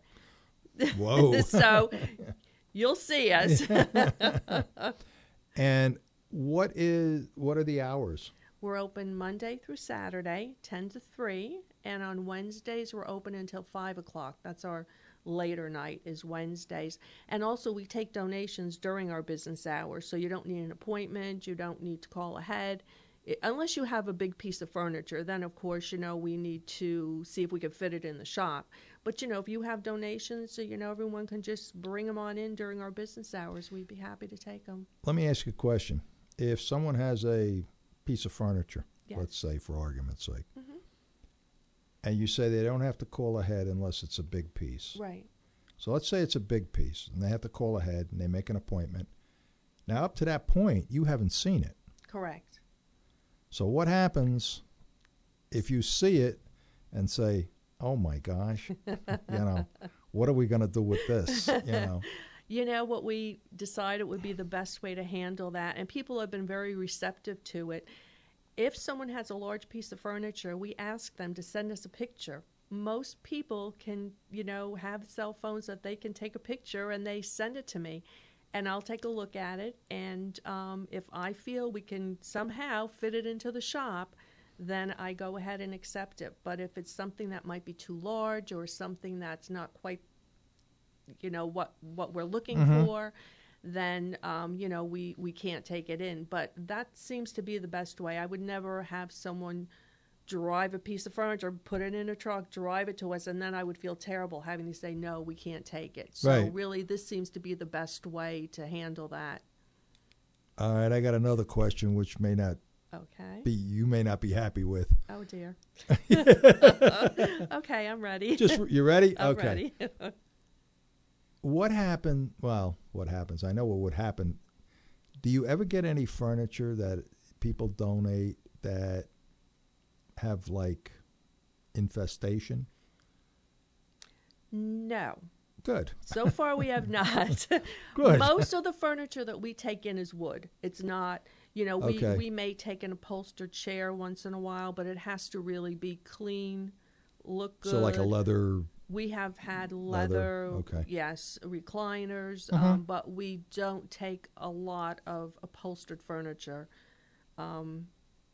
Whoa! So you'll see us. And what is what are the hours? We're open Monday through Saturday, ten to three, and on Wednesdays we're open until five o'clock. That's our later night is Wednesdays. And also we take donations during our business hours, so you don't need an appointment, you don't need to call ahead. It, unless you have a big piece of furniture, then of course, you know, we need to see if we can fit it in the shop. But, you know, if you have donations, so, you know, everyone can just bring them on in during our business hours, we'd be happy to take them. Let me ask you a question. If someone has a piece of furniture, yes. let's say for argument's sake, mm-hmm. and you say they don't have to call ahead unless it's a big piece. Right. So let's say it's a big piece, and they have to call ahead, and they make an appointment. Now, up to that point, you haven't seen it. Correct. So what happens if you see it and say, oh, my gosh, you know, what are we going to do with this, you know? You know, what we decided would be the best way to handle that, and people have been very receptive to it. If someone has a large piece of furniture, we ask them to send us a picture. Most people can, you know, have cell phones that they can take a picture, and they send it to me. And I'll take a look at it, and um, if I feel we can somehow fit it into the shop, then I go ahead and accept it. But if it's something that might be too large or something that's not quite, you know, what, what we're looking mm-hmm. for, then, um, you know, we, we can't take it in. But that seems to be the best way. I would never have someone drive a piece of furniture, put it in a truck, drive it to us, and then I would feel terrible having to say, no, we can't take it. So right. really, this seems to be the best way to handle that. All right, I got another question which may not okay. be, you may not be happy with. Oh, dear. Okay, I'm ready. Just, you ready? I'm okay. ready. What happened, well, what happens? I know what would happen. Do you ever get any furniture that people donate that have like infestation? No. Good. So far we have not. Good. Most of the furniture that we take in is wood. It's not, you know, we, okay. we may take an upholstered chair once in a while, but it has to really be clean, look good. So like a leather. We have had leather, leather. Okay. yes, recliners, uh-huh. um, but we don't take a lot of upholstered furniture. Um,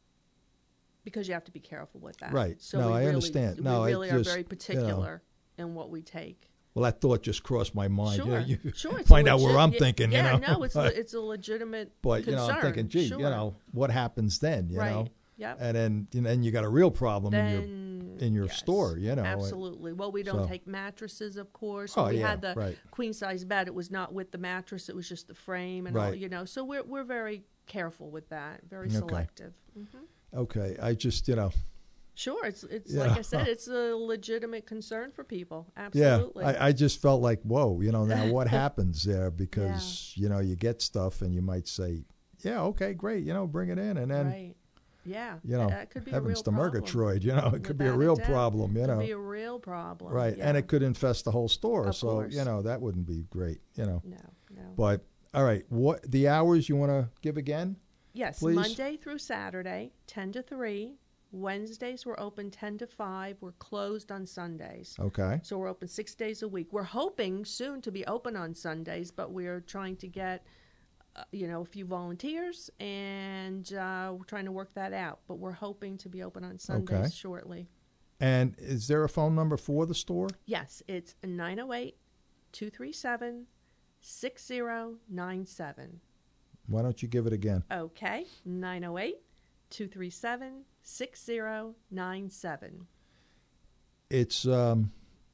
Because you have to be careful with that. Right. So no, we I really, understand. No, we really I just, are very particular you know, in what we take. Well, that thought just crossed my mind. Sure, you know, you sure. Find out legit, where I'm yeah, thinking, yeah, you know. no, it's a, it's a legitimate But, concern. you know, I'm thinking, gee, sure. you know, what happens then, you right. know? Yep. And then, you know, then you got a real problem then, in your in your yes, store, you know. Absolutely. Well, we don't so. take mattresses, of course. Oh, when we yeah, had the right. queen-size bed, it was not with the mattress. It was just the frame and right. all, you know. So we're, we're very careful with that, very okay. selective. Mm-hmm. Okay. I just, you know. Sure, it's it's yeah. like I said, it's a legitimate concern for people. Absolutely. Yeah, I, I just felt like, whoa, you know, now what happens there? Because yeah. you know, you get stuff, and you might say, yeah, okay, great, you know, bring it in, and then, right. yeah, you know, that could be heavens a to real problem. Murgatroyd, you know, it could be a real problem, you it know, could be a real problem, right? yeah. And it could infest the whole store, of so course. you know that wouldn't be great, you know. No, no. But all right, what the hours you want to give again? Yes, please? Monday through Saturday, ten to three. Wednesdays we're open ten to five. We're closed on Sundays. Okay. So we're open six days a week. We're hoping soon to be open on Sundays, but we're trying to get, uh, you know, a few volunteers, and uh, we're trying to work that out. But we're hoping to be open on Sundays okay. shortly. And is there a phone number for the store? Yes, it's nine oh eight, two three seven, six zero nine seven. Why don't you give it again? Okay, nine oh eight, two three seven, six zero nine seven. It's um,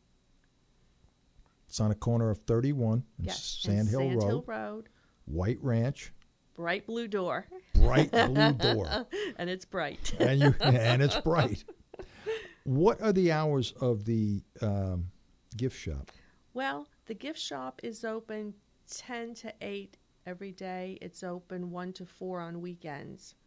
it's on a corner of thirty-one and yes, Sand and Hill Sand Road, Hill Road, White Ranch. Bright blue door. Bright blue door. And it's bright. and you and it's bright. What are the hours of the um, gift shop? Well, the gift shop is open ten to eight every day. It's open one to four on weekends.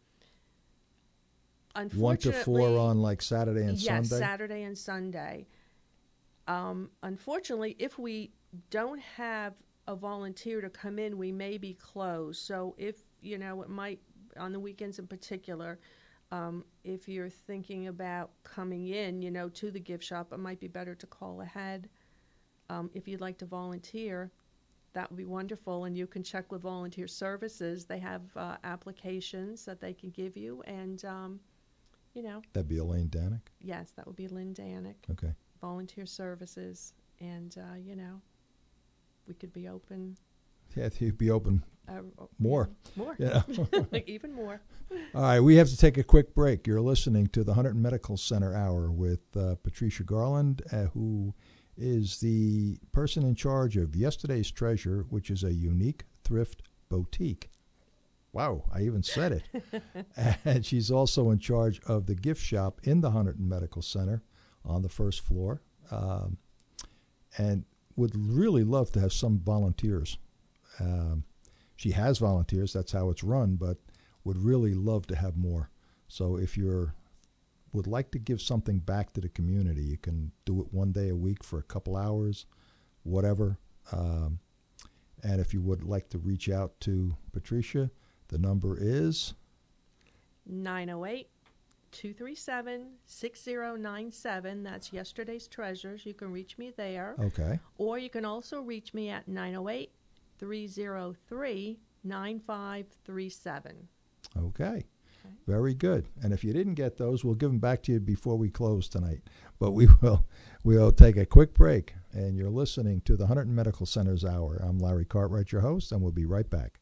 One to four on like Saturday and yes, Sunday? Yes, Saturday and Sunday. Um, unfortunately, if we don't have a volunteer to come in, we may be closed. So if, you know, it might, on the weekends in particular, um, if you're thinking about coming in, you know, to the gift shop, it might be better to call ahead. Um, if you'd like to volunteer, that would be wonderful, and you can check with Volunteer Services. They have uh, applications that they can give you, and, um, you know. That'd be Elaine Danick? Yes, that would be Lynn Danick. Okay. Volunteer Services. and, uh, you know, we could be open. Yeah, you'd be open uh, more. More. Yeah. Even more. All right, we have to take a quick break. You're listening to the Hunterdon Medical Center Hour with uh, Patricia Garland, uh, who is the person in charge of Yesterday's Treasure, which is a unique thrift boutique. Wow, I even said it. And she's also in charge of the gift shop in the Hunterdon Medical Center on the first floor. Um, and would really love to have some volunteers. Um, she has volunteers, that's how it's run, but would really love to have more. So if you're would like to give something back to the community, you can do it one day a week for a couple hours, whatever. Um, and if you would like to reach out to Patricia, the number is nine oh eight, two three seven, six oh nine seven. That's Yesterday's Treasures. You can reach me there. Okay. Or you can also reach me at nine oh eight, three oh three, nine five three seven. Okay. Very good. And if you didn't get those, we'll give them back to you before we close tonight. But we will we'll take a quick break. And you're listening to the Hunterdon Medical Center's Hour. I'm Larry Cartwright, your host, and we'll be right back.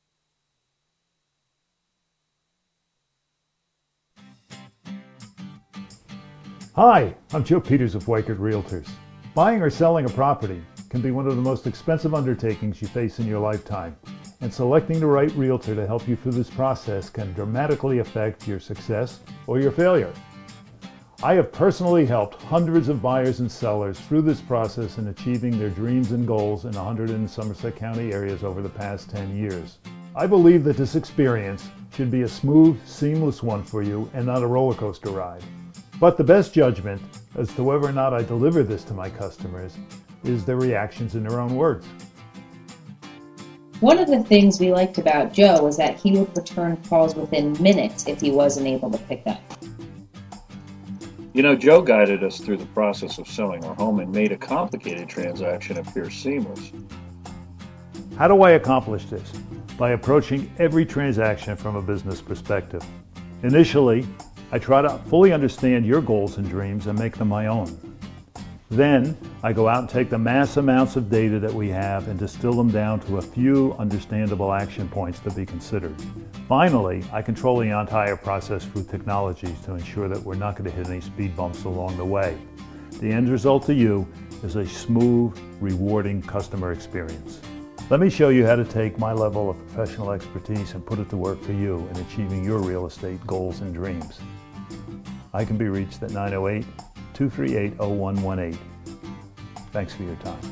Hi, I'm Joe Peters of Weichert Realtors. Buying or selling a property can be one of the most expensive undertakings you face in your lifetime, and selecting the right realtor to help you through this process can dramatically affect your success or your failure. I have personally helped hundreds of buyers and sellers through this process in achieving their dreams and goals in the Hunterdon and Somerset County areas over the past ten years. I believe that this experience should be a smooth, seamless one for you and not a roller coaster ride. But the best judgment as to whether or not I deliver this to my customers is their reactions in their own words. One of the things we liked about Joe was that he would return calls within minutes if he wasn't able to pick up. You know, Joe guided us through the process of selling our home and made a complicated transaction appear seamless. How do I accomplish this? By approaching every transaction from a business perspective. Initially, I try to fully understand your goals and dreams and make them my own. Then, I go out and take the mass amounts of data that we have and distill them down to a few understandable action points to be considered. Finally, I control the entire process through technologies to ensure that we're not going to hit any speed bumps along the way. The end result to you is a smooth, rewarding customer experience. Let me show you how to take my level of professional expertise and put it to work for you in achieving your real estate goals and dreams. I can be reached at nine oh eight, two three eight, oh one one eight. Thanks for your time.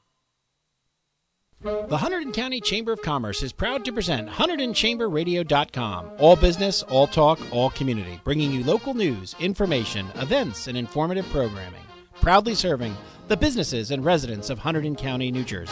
The Hunterdon County Chamber of Commerce is proud to present Hunterdon Chamber Radio dot com. All business, all talk, all community, bringing you local news, information, events, and informative programming. Proudly serving the businesses and residents of Hunterdon County, New Jersey.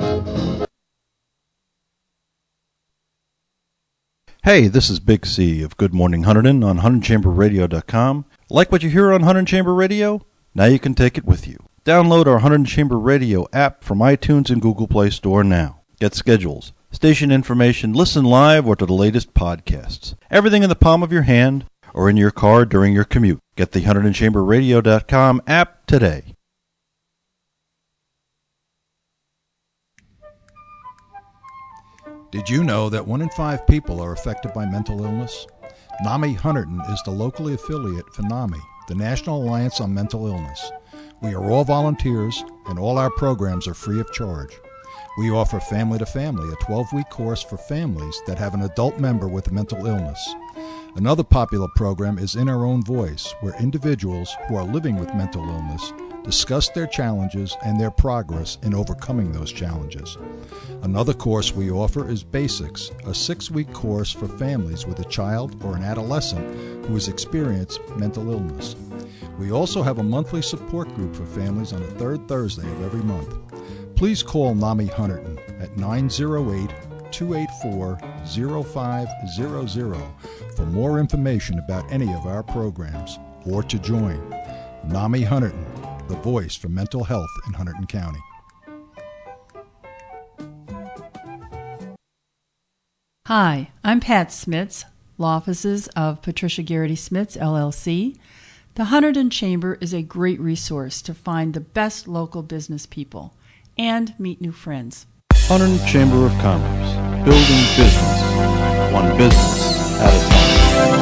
Hey, this is Big C of Good Morning Hunterdon on Hunterdon Chamber Radio dot com. Like what you hear on Hunterdon Chamber Radio? Now you can take it with you. Download our Hunterdon Chamber Radio app from iTunes and Google Play Store now. Get schedules, station information, listen live, or to the latest podcasts. Everything in the palm of your hand or in your car during your commute. Get the Hunterdon Chamber Radio dot com app today. Did you know that one in five people are affected by mental illness? NAMI Hunterdon is the locally affiliate for NAMI, the National Alliance on Mental Illness. We are all volunteers, and all our programs are free of charge. We offer Family to Family, a twelve-week course for families that have an adult member with a mental illness. Another popular program is In Our Own Voice, where individuals who are living with mental illness discuss their challenges and their progress in overcoming those challenges. Another course we offer is Basics, a six-week course for families with a child or an adolescent who has experienced mental illness. We also have a monthly support group for families on the third Thursday of every month. Please call NAMI Hunterdon at nine oh eight, two eight four, oh five hundred for more information about any of our programs or to join. NAMI Hunterdon, the voice for mental health in Hunterdon County. Hi, I'm Pat Smits, Law Offices of Patricia Garrity Smits, L L C. The Hunterdon Chamber is a great resource to find the best local business people and meet new friends. Hunterdon Chamber of Commerce, building business, one business at a time.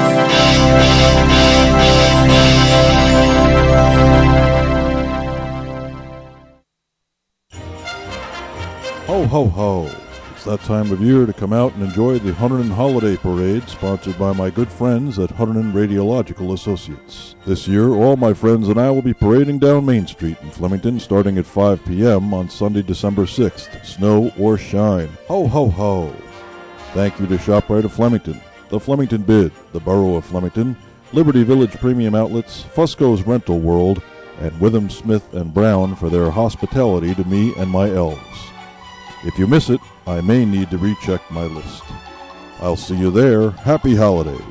Ho, ho, ho. It's that time of year to come out and enjoy the Hunterdon Holiday Parade, sponsored by my good friends at Hunterdon Radiological Associates. This year, all my friends and I will be parading down Main Street in Flemington starting at five p.m. on Sunday, December sixth, snow or shine. Ho, ho, ho. Thank you to ShopRite of Flemington, the Flemington Bid, the Borough of Flemington, Liberty Village Premium Outlets, Fusco's Rental World, and Witham, Smith and Brown for their hospitality to me and my elves. If you miss it, I may need to recheck my list. I'll see you there. Happy holidays.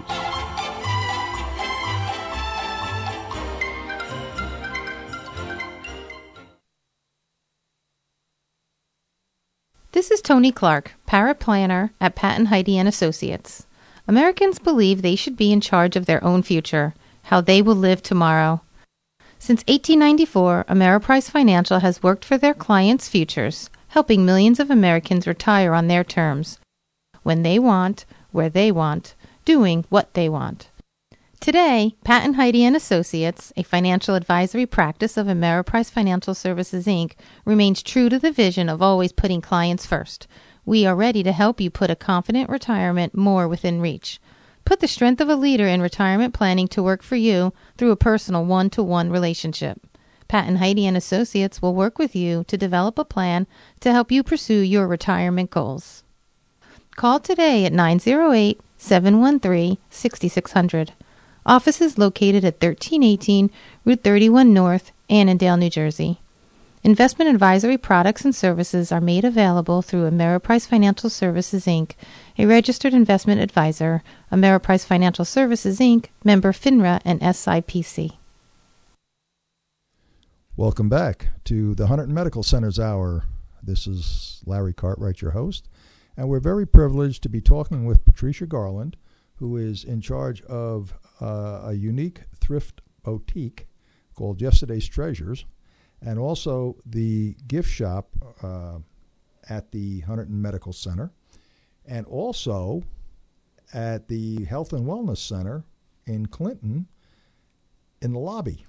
This is Tony Clark, paraplanner at Patton Heidi and Associates. Americans believe they should be in charge of their own future, how they will live tomorrow. Since eighteen ninety-four, Ameriprise Financial has worked for their clients' futures, helping millions of Americans retire on their terms, when they want, where they want, doing what they want. Today, Patton Heidi and Associates, a financial advisory practice of Ameriprise Financial Services, Incorporated, remains true to the vision of always putting clients first. We are ready to help you put a confident retirement more within reach. Put the strength of a leader in retirement planning to work for you through a personal one-to-one relationship. Patton Heidi and Associates will work with you to develop a plan to help you pursue your retirement goals. Call today at nine oh eight, seven one three, six six zero zero. Office is located at thirteen eighteen Route thirty-one North, Annandale, New Jersey. Investment advisory products and services are made available through Ameriprise Financial Services, Incorporated, a registered investment advisor. Ameriprise Financial Services, Incorporated, member FINRA and S I P C. Welcome back to the Hunterdon Medical Center's Hour. This is Larry Cartwright, your host, and we're very privileged to be talking with Patricia Garland, who is in charge of uh, a unique thrift boutique called Yesterday's Treasures, and also the gift shop uh, at the Hunterdon Medical Center, and also at the Health and Wellness Center in Clinton in the lobby,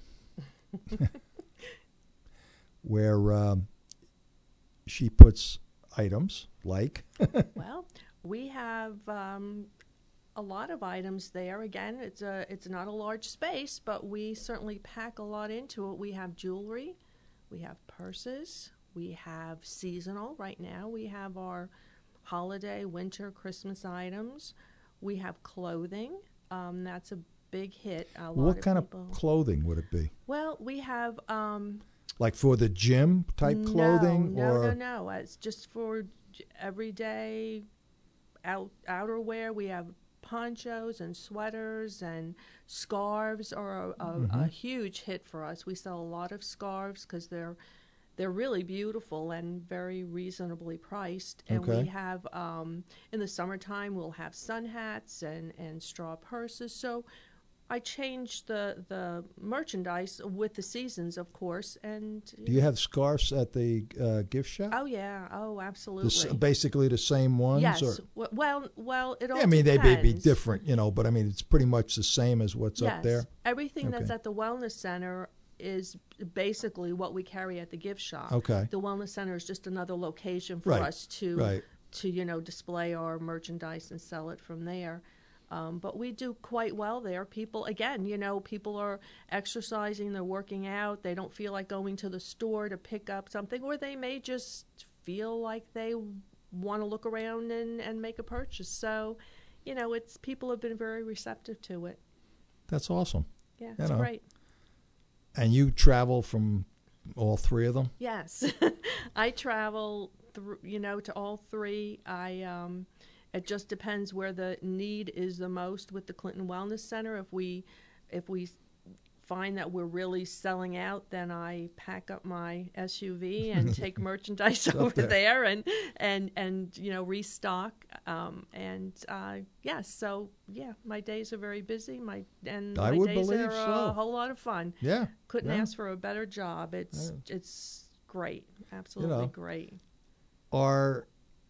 where um, she puts items like... Well, we have um, a lot of items there. Again, it's a it's not a large space, but we certainly pack a lot into it. We have jewelry. We have purses. We have seasonal. Right now we have our holiday, winter, Christmas items. We have clothing. Um, that's a big hit. A lot what of kind people. of clothing would it be? Well, we have... Um, like for the gym type clothing? No, or? no, no, no. It's just for everyday out, outerwear. We have ponchos and sweaters and scarves are a, a, mm-hmm. a huge hit for us. We sell a lot of scarves because they're they're really beautiful and very reasonably priced. And okay. we have um, in the summertime we'll have sun hats and, and straw purses. So I changed the the merchandise with the seasons, of course. And do you have scarves at the uh, gift shop? Oh yeah, oh absolutely. The, basically the same ones. Yes. Or? Well, well, it all. Yeah, I mean, depends. they may be different, you know, but I mean, it's pretty much the same as what's yes. up there. Everything okay. that's at the Wellness Center is basically what we carry at the gift shop. Okay. The Wellness Center is just another location for right. us to right. to you know display our merchandise and sell it from there. Um, but we do quite well there. People, again, you know, people are exercising, they're working out, they don't feel like going to the store to pick up something, or they may just feel like they want to look around and, and make a purchase. So, you know, it's people have been very receptive to it. That's awesome. Yeah, it's you know. great. And you travel from all three of them? Yes. I travel, th- you know, to all three. I... Um, It just depends where the need is the most with the Clinton Wellness Center. If we, if we find that we're really selling out, then I pack up my S U V and take merchandise over there. there and and and you know restock. Um, and uh, yes, yeah, so yeah, my days are very busy. My and I my would days believe are so. a whole lot of fun. Yeah, couldn't yeah. ask for a better job. It's yeah. it's great, absolutely you know, great. Are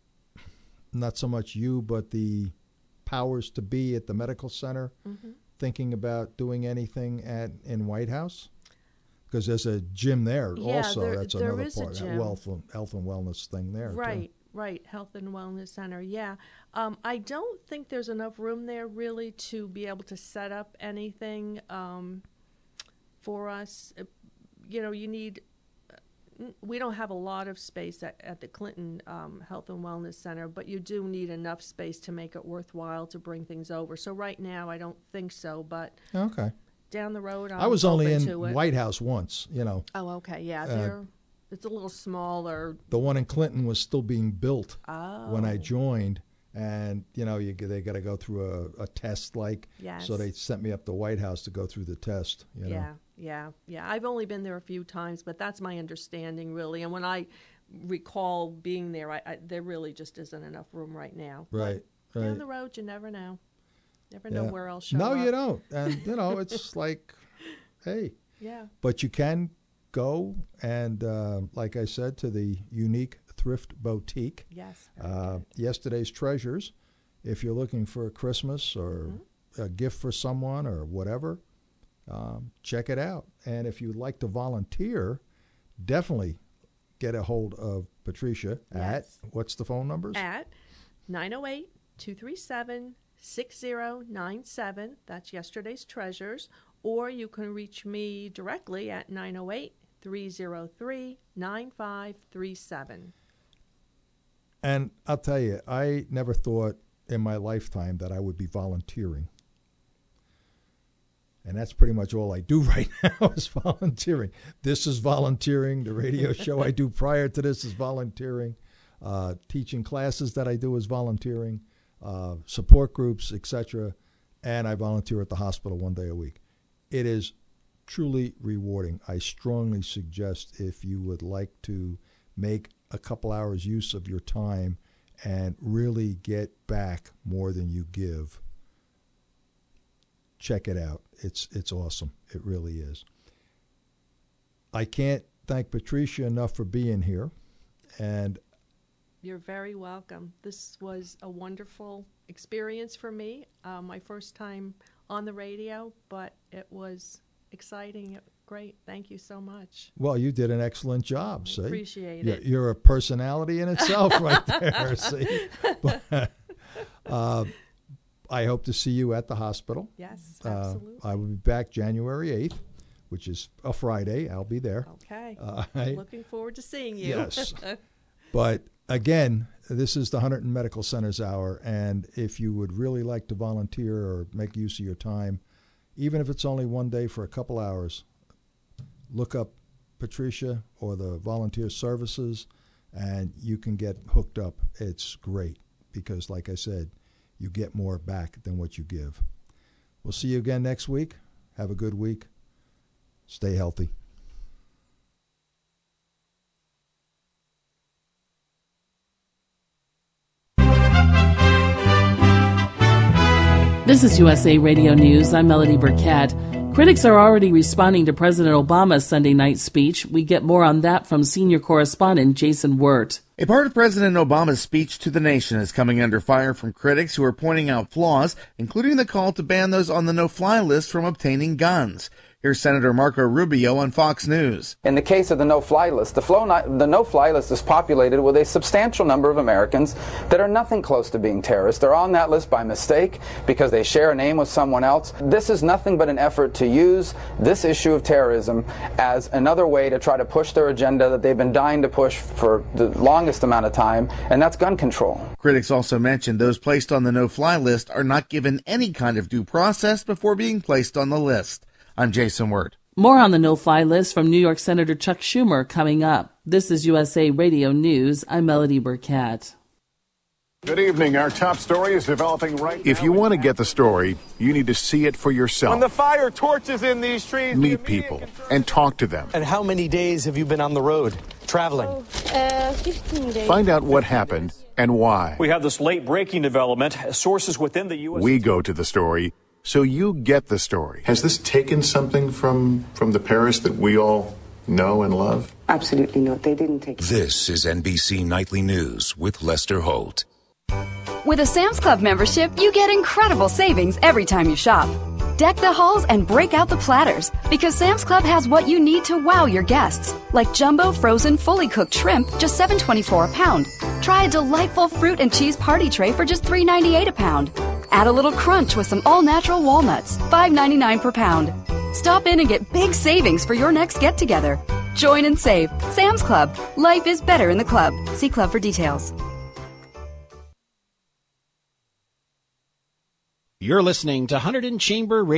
not so much you, but the powers to be at the medical center. Mm-hmm. Thinking about doing anything at in White House? Because there's a gym there yeah, also. There, That's there another is part. A gym. That health, health and wellness thing there. Right, too. right. Health and Wellness Center, yeah. Um, I don't think there's enough room there really to be able to set up anything um, for us. You know, you need... We don't have a lot of space at, at the Clinton um, Health and Wellness Center, but you do need enough space to make it worthwhile to bring things over. So right now, I don't think so, but okay. down the road, I'm I was only in to it. White House once, you know. Oh, okay, yeah. Uh, they're, it's a little smaller. The one in Clinton was still being built oh. when I joined, and, you know, you they got to go through a, a test, like, yes. so they sent me up to White House to go through the test, you know. Yeah. Yeah, yeah. I've only been there a few times, but that's my understanding, really. And when I recall being there, I, I, there really just isn't enough room right now. Right, but right. Down the road, you never know. Never yeah. know where I'll show no, up. No, you don't. And, you know, it's like, hey. Yeah. But you can go and, uh, like I said, to the Unique Thrift Boutique. Yes. Uh, yesterday's Treasures. If you're looking for a Christmas or mm-hmm. a gift for someone or whatever, Um, check it out. And if you'd like to volunteer, definitely get a hold of Patricia yes. at, what's the phone numbers? At nine oh eight, two three seven, six oh nine seven. That's Yesterday's Treasures. Or you can reach me directly at nine oh eight, three oh three, nine five three seven. And I'll tell you, I never thought in my lifetime that I would be volunteering. And that's pretty much all I do right now is volunteering. This is volunteering. The radio show I do prior to this is volunteering. Uh, teaching classes that I do is volunteering. Uh, support groups, et cetera. And I volunteer at the hospital one day a week. It is truly rewarding. I strongly suggest if you would like to make a couple hours use of your time and really get back more than you give, check it out. It's it's awesome. It really is. I can't thank Patricia enough for being here. And you're very welcome. This was a wonderful experience for me. Uh, my first time on the radio, but it was exciting. Great. Thank you so much. Well, you did an excellent job. See? Appreciate you're, it. You're a personality in itself right there. See? But, uh, I hope to see you at the hospital. Yes, absolutely. Uh, I will be back January eighth, which is a Friday. I'll be there. Okay. Uh, I, Looking forward to seeing you. Yes. But again, this is the Hunterdon Medical Center's hour, and if you would really like to volunteer or make use of your time, even if it's only one day for a couple hours, look up Patricia or the volunteer services, and you can get hooked up. It's great because, like I said, you get more back than what you give. We'll see you again next week. Have a good week. Stay healthy. This is U S A Radio News. I'm Melody Burkett. Critics are already responding to President Obama's Sunday night speech. We get more on that from senior correspondent Jason Wirt. A part of President Obama's speech to the nation is coming under fire from critics who are pointing out flaws, including the call to ban those on the no-fly list from obtaining guns. Here's Senator Marco Rubio on Fox News. In the case of the no-fly list, the, flow not, the no-fly list is populated with a substantial number of Americans that are nothing close to being terrorists. They're on that list by mistake because they share a name with someone else. This is nothing but an effort to use this issue of terrorism as another way to try to push their agenda that they've been dying to push for the longest amount of time, and that's gun control. Critics also mentioned those placed on the no-fly list are not given any kind of due process before being placed on the list. I'm Jason Wirt. More on the no-fly list from New York Senator Chuck Schumer coming up. This is U S A Radio News. I'm Melody Burkett. Good evening. Our top story is developing right now. If you want to get the story, you need to see it for yourself. When the fire torches in these trees, meet people and talk to them. And how many days have you been on the road traveling? Oh, uh, fifteen days. Find out what happened and why. We have this late breaking development. Sources within the U S We go to the story so you get the story. Has this taken something from, from the Paris that we all know and love? Absolutely not. They didn't take it. This is N B C Nightly News with Lester Holt. With a Sam's Club membership, you get incredible savings every time you shop. Deck the halls and break out the platters because Sam's Club has what you need to wow your guests, like jumbo frozen fully cooked shrimp, just seven twenty-four a pound. Try a delightful fruit and cheese party tray for just three ninety-eight a pound. Add a little crunch with some all-natural walnuts, five ninety-nine per pound. Stop in and get big savings for your next get-together. Join and save. Sam's Club. Life is better in the club. See club for details. You're listening to one hundred Chamber Radio.